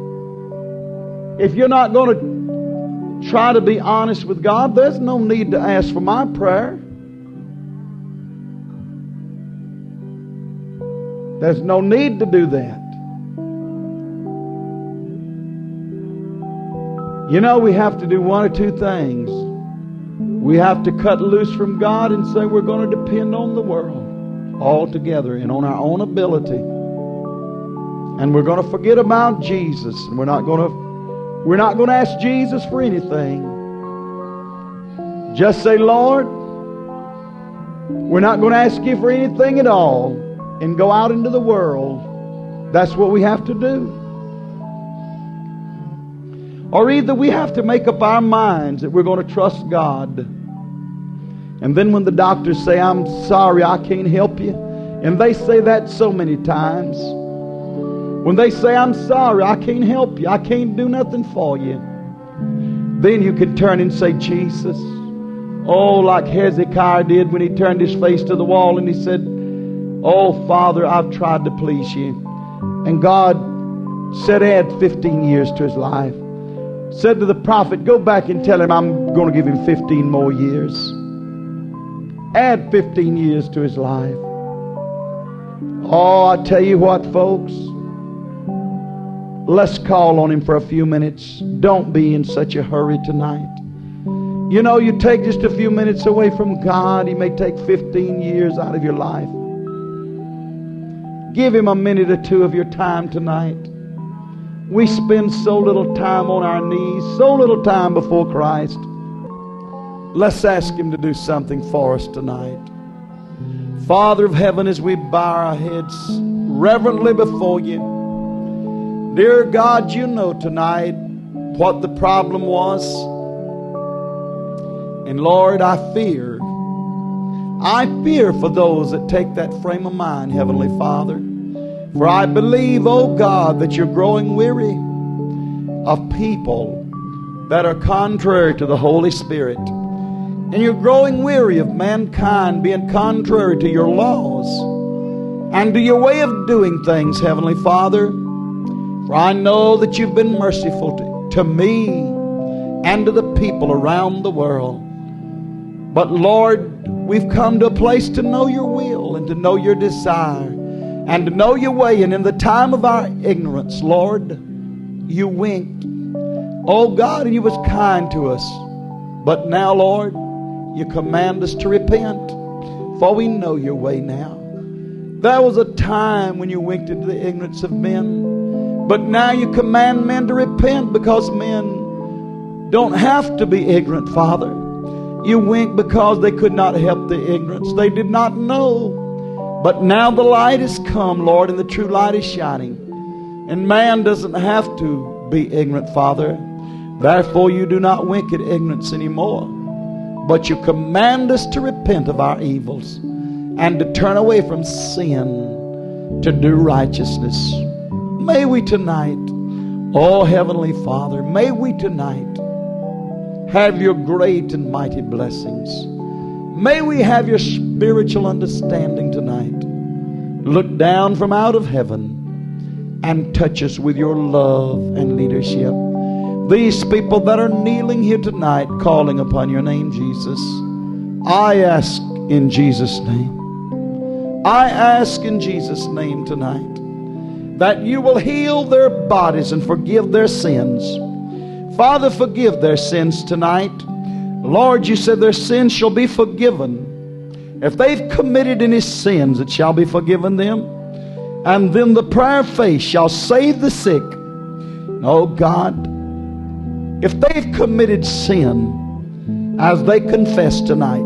if you're not going to try to be honest with God, there's no need to ask for my prayer. There's no need to do that. You know, we have to do one or two things. We have to cut loose from God and say we're going to depend on the world altogether and on our own ability. And we're going to forget about Jesus. And we're not going to ask Jesus for anything. Just say, Lord, we're not going to ask you for anything at all, and go out into the world. That's what we have to do. Or either we have to make up our minds that we're going to trust God. And then when the doctors say, I'm sorry, I can't help you, and they say that so many times, when they say, I'm sorry, I can't help you, I can't do nothing for you, then you can turn and say, Jesus. Oh, like Hezekiah did when he turned his face to the wall and he said, oh, Father, I've tried to please you. And God said, add 15 years to his life. Said to the prophet, go back and tell him I'm going to give him 15 more years. Add 15 years to his life. Oh, I tell you what, folks. Let's call on him for a few minutes. Don't be in such a hurry tonight. You know, you take just a few minutes away from God, he may take 15 years out of your life. Give him a minute or two of your time tonight. We spend so little time on our knees, so little time before Christ. Let's ask him to do something for us tonight. Father of heaven, as we bow our heads reverently before you, dear God, you know tonight what the problem was. And Lord, I fear for those that take that frame of mind, Heavenly Father. For I believe, oh God, that you're growing weary of people that are contrary to the Holy Spirit. And you're growing weary of mankind being contrary to your laws and to your way of doing things, Heavenly Father. For I know that you've been merciful to me and to the people around the world. But Lord, we've come to a place to know your will and to know your desire and to know your way. And in the time of our ignorance, Lord, you winked. Oh God, and you was kind to us. But now, Lord, you command us to repent, for we know your way now. There was a time when you winked into the ignorance of men, but now you command men to repent, because men don't have to be ignorant, Father. You winked because they could not help the ignorance. They did not know. But now the light has come, Lord, and the true light is shining. And man doesn't have to be ignorant, Father. Therefore, you do not wink at ignorance anymore. But you command us to repent of our evils and to turn away from sin to do righteousness. May we tonight, oh Heavenly Father, may we tonight have your great and mighty blessings. May we have your spiritual understanding tonight. Look down from out of heaven and touch us with your love and leadership. These people that are kneeling here tonight, calling upon your name, Jesus, I ask in Jesus' name. I ask in Jesus' name tonight that you will heal their bodies and forgive their sins. Father, forgive their sins tonight. Lord, you said their sins shall be forgiven. If they've committed any sins, it shall be forgiven them. And then the prayer of faith shall save the sick. Oh God, if they've committed sin as they confess tonight,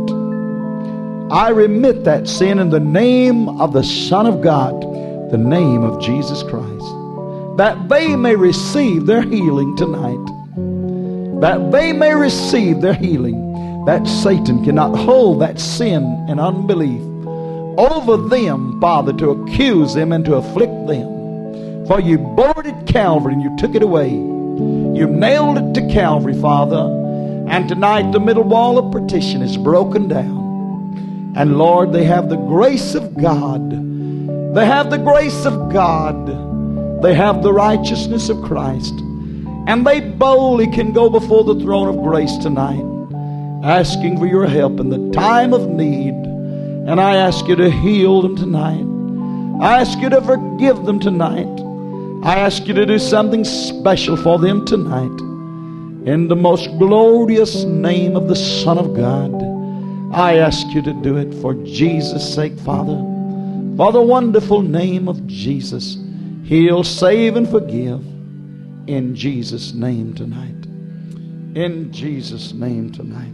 I remit that sin in the name of the Son of God, the name of Jesus Christ, that they may receive their healing tonight. That they may receive their healing, that Satan cannot hold that sin and unbelief over them, Father, to accuse them and to afflict them. For you bore it at Calvary and you took it away. You nailed it to Calvary, Father, and tonight the middle wall of partition is broken down. And Lord, they have the grace of God. They have the grace of God. They have the righteousness of Christ. And they boldly can go before the throne of grace tonight, asking for your help in the time of need. And I ask you to heal them tonight. I ask you to forgive them tonight. I ask you to do something special for them tonight. In the most glorious name of the Son of God, I ask you to do it for Jesus' sake, Father. For the wonderful name of Jesus, heal, save, and forgive. In Jesus' name tonight. In Jesus' name tonight.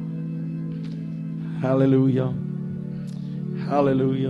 Hallelujah. Hallelujah.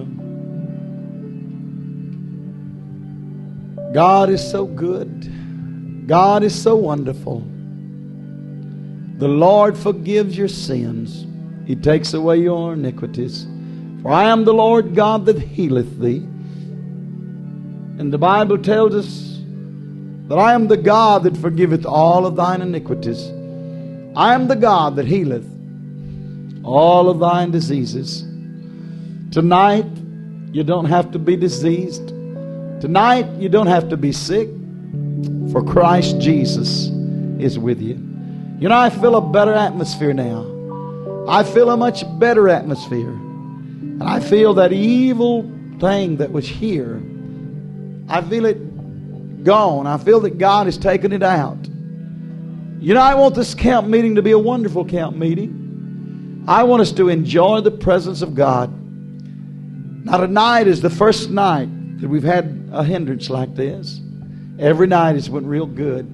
God is so good. God is so wonderful. The Lord forgives your sins. He takes away your iniquities. For I am the Lord God that healeth thee. And the Bible tells us that I am the God that forgiveth all of thine iniquities. I am the God that healeth all of thine diseases. Tonight, you don't have to be diseased. Tonight, you don't have to be sick. For Christ Jesus is with you. You know, I feel a better atmosphere now. I feel a much better atmosphere. And I feel that evil thing that was here, I feel it gone. I feel that God has taken it out. You know, I want this camp meeting to be a wonderful camp meeting. I want us to enjoy the presence of God. Now tonight is the first night that we've had a hindrance like this. Every night it's went real good.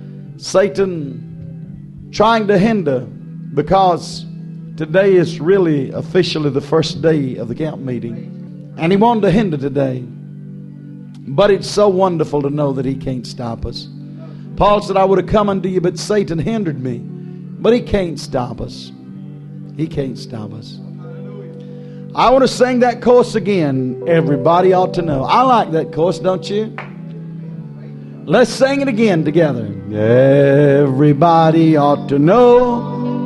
Satan trying to hinder, because today is really officially the first day of the camp meeting. And he wanted to hinder today. But it's so wonderful to know that he can't stop us. Paul said, I would have come unto you, but Satan hindered me. But he can't stop us. He can't stop us. I want to sing that chorus again. Everybody ought to know. I like that chorus, don't you? Let's sing it again together. Everybody ought to know.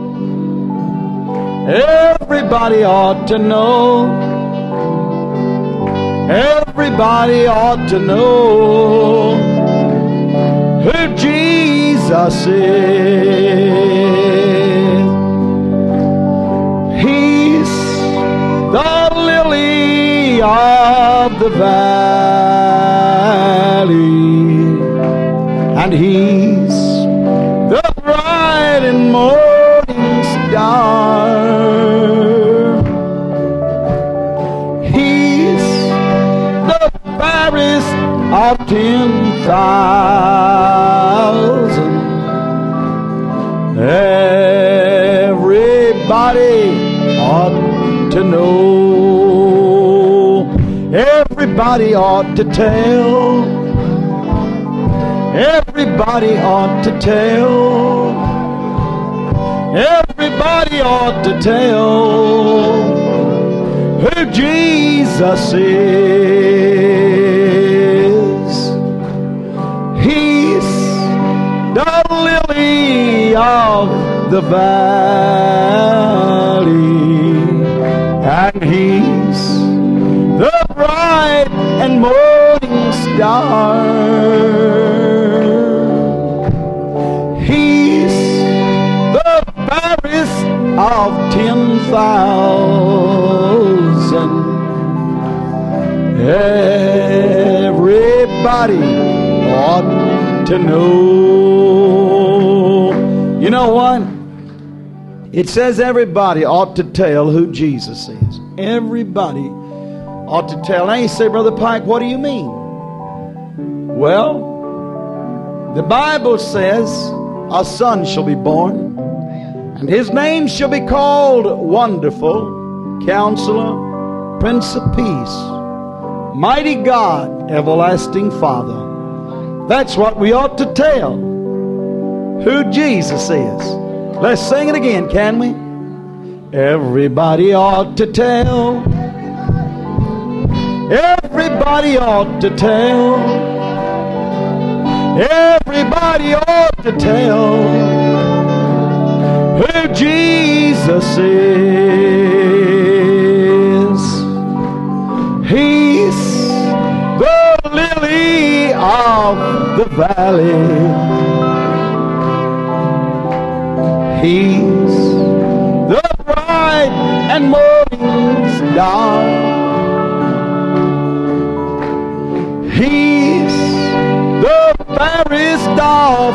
Everybody ought to know. Everybody ought to know who Jesus is. He's the lily of the valley, and he's the bright and morning star. He's the fairest of 10,000. Everybody ought to know. Everybody ought to tell. Everybody ought to tell. Everybody ought to tell who Jesus is. He's the lily of the valley, and he's the bright and morning star. He's the fairest of 10,000. Everybody ought to know. You know what? It says everybody ought to tell who Jesus is. Everybody ought to tell. Now you say, Brother Pike, what do you mean? Well, the Bible says a son shall be born, and his name shall be called Wonderful, Counselor, Prince of Peace, Mighty God, Everlasting Father. That's what we ought to tell, who Jesus is. Let's sing it again, can we? Everybody ought to tell. Everybody ought to tell. Everybody ought to tell who Jesus is. He's the lily of the valley. He's the bright and morning star. He's the fairest of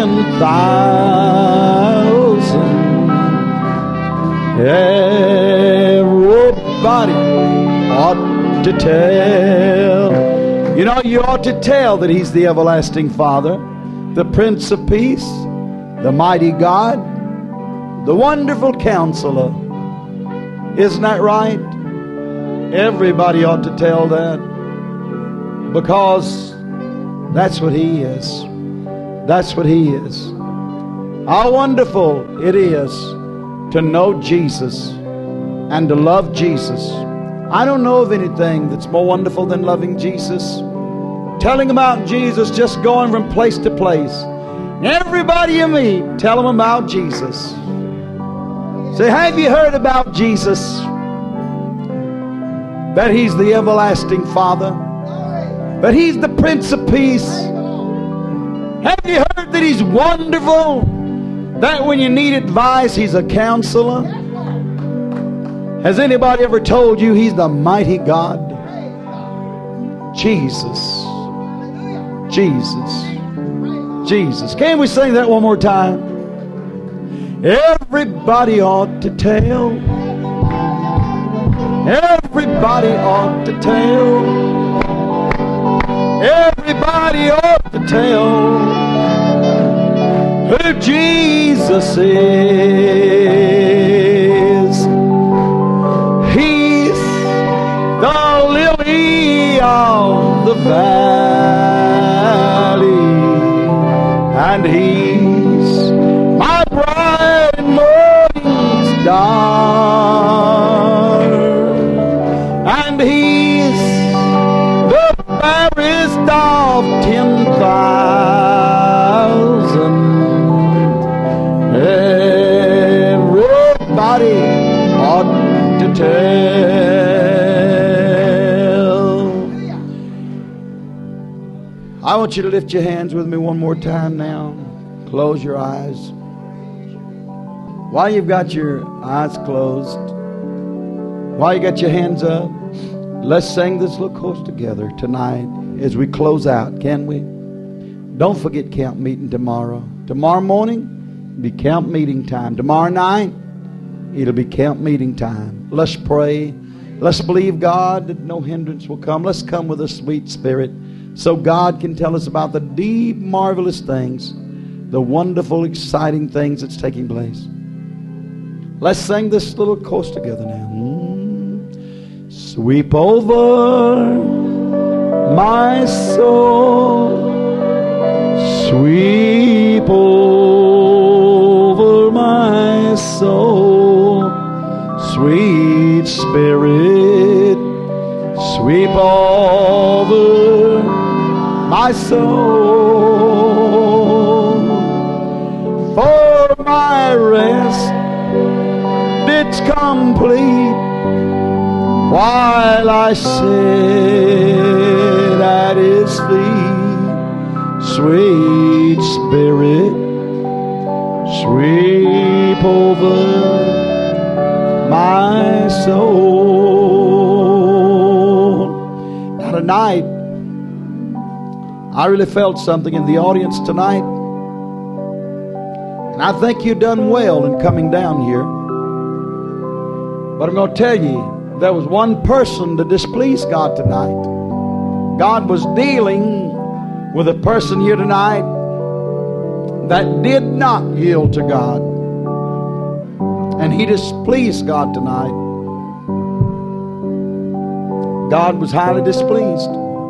10,000. Everybody ought to tell. You know, you ought to tell that he's the everlasting Father, the Prince of Peace, the mighty God, the wonderful Counselor. Isn't that right? Everybody ought to tell that, because that's what he is. That's what he is. How wonderful it is to know Jesus and to love Jesus. I don't know of anything that's more wonderful than loving Jesus. Telling about Jesus, just going from place to place. Everybody you meet, tell them about Jesus. Say, have you heard about Jesus? That He's the everlasting Father. That He's the Prince of Peace. Have you heard that He's wonderful? That when you need advice, He's a counselor? Has anybody ever told you He's the mighty God? Jesus. Jesus. Jesus. Can we sing that one more time? Everybody ought to tell. Everybody ought to tell. Everybody ought to tell who Jesus is. He's the lily of the valley, and He's my bright and morning star, and He's the fairest of 10,000. Everybody ought to tell. I want you to lift your hands with me one more time now. Close your eyes. While you've got your eyes closed, while you got your hands up, let's sing this little chorus together tonight as we close out, can we? Don't forget camp meeting tomorrow. Tomorrow morning, be camp meeting time. Tomorrow night, it'll be camp meeting time. Let's pray. Let's believe God that no hindrance will come. Let's come with a sweet spirit so God can tell us about the deep, marvelous things, the wonderful, exciting things that's taking place. Let's sing this little chorus together now. Sweep over my soul. Sweep over my soul. Sweet Spirit, sweep over my soul. For my rest it's complete while I sit at His feet. Sweet Spirit, sweep over my soul. Now tonight, I really felt something in the audience tonight. And I think you've done well in coming down here. But I'm going to tell you, there was one person that displeased God tonight. God was dealing with a person here tonight that did not yield to God. And he displeased God tonight. God was highly displeased.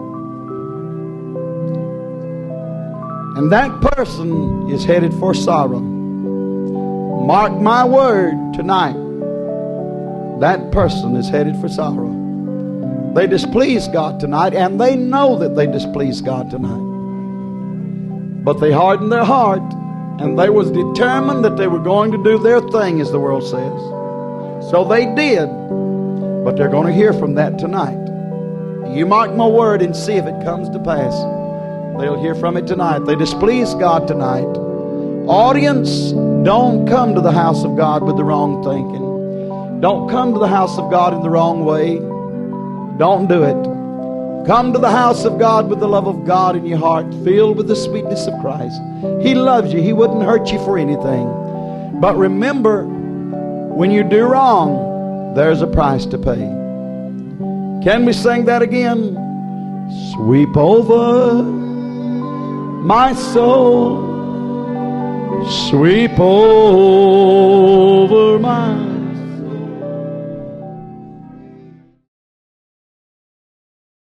And that person is headed for sorrow. Mark my word tonight. That person is headed for sorrow. They displeased God tonight, and they know that they displeased God tonight. But they hardened their heart, and they was determined that they were going to do their thing, as the world says. So they did. But they're going to hear from that tonight. You mark my word and see if it comes to pass. They'll hear from it tonight. They displeased God tonight. Audience, don't come to the house of God with the wrong thinking. Don't come to the house of God in the wrong way. Don't do it. Come to the house of God with the love of God in your heart, filled with the sweetness of Christ. He loves you. He wouldn't hurt you for anything. But remember, when you do wrong, there's a price to pay. Can we sing that again? Sweep over my soul. Sweep over my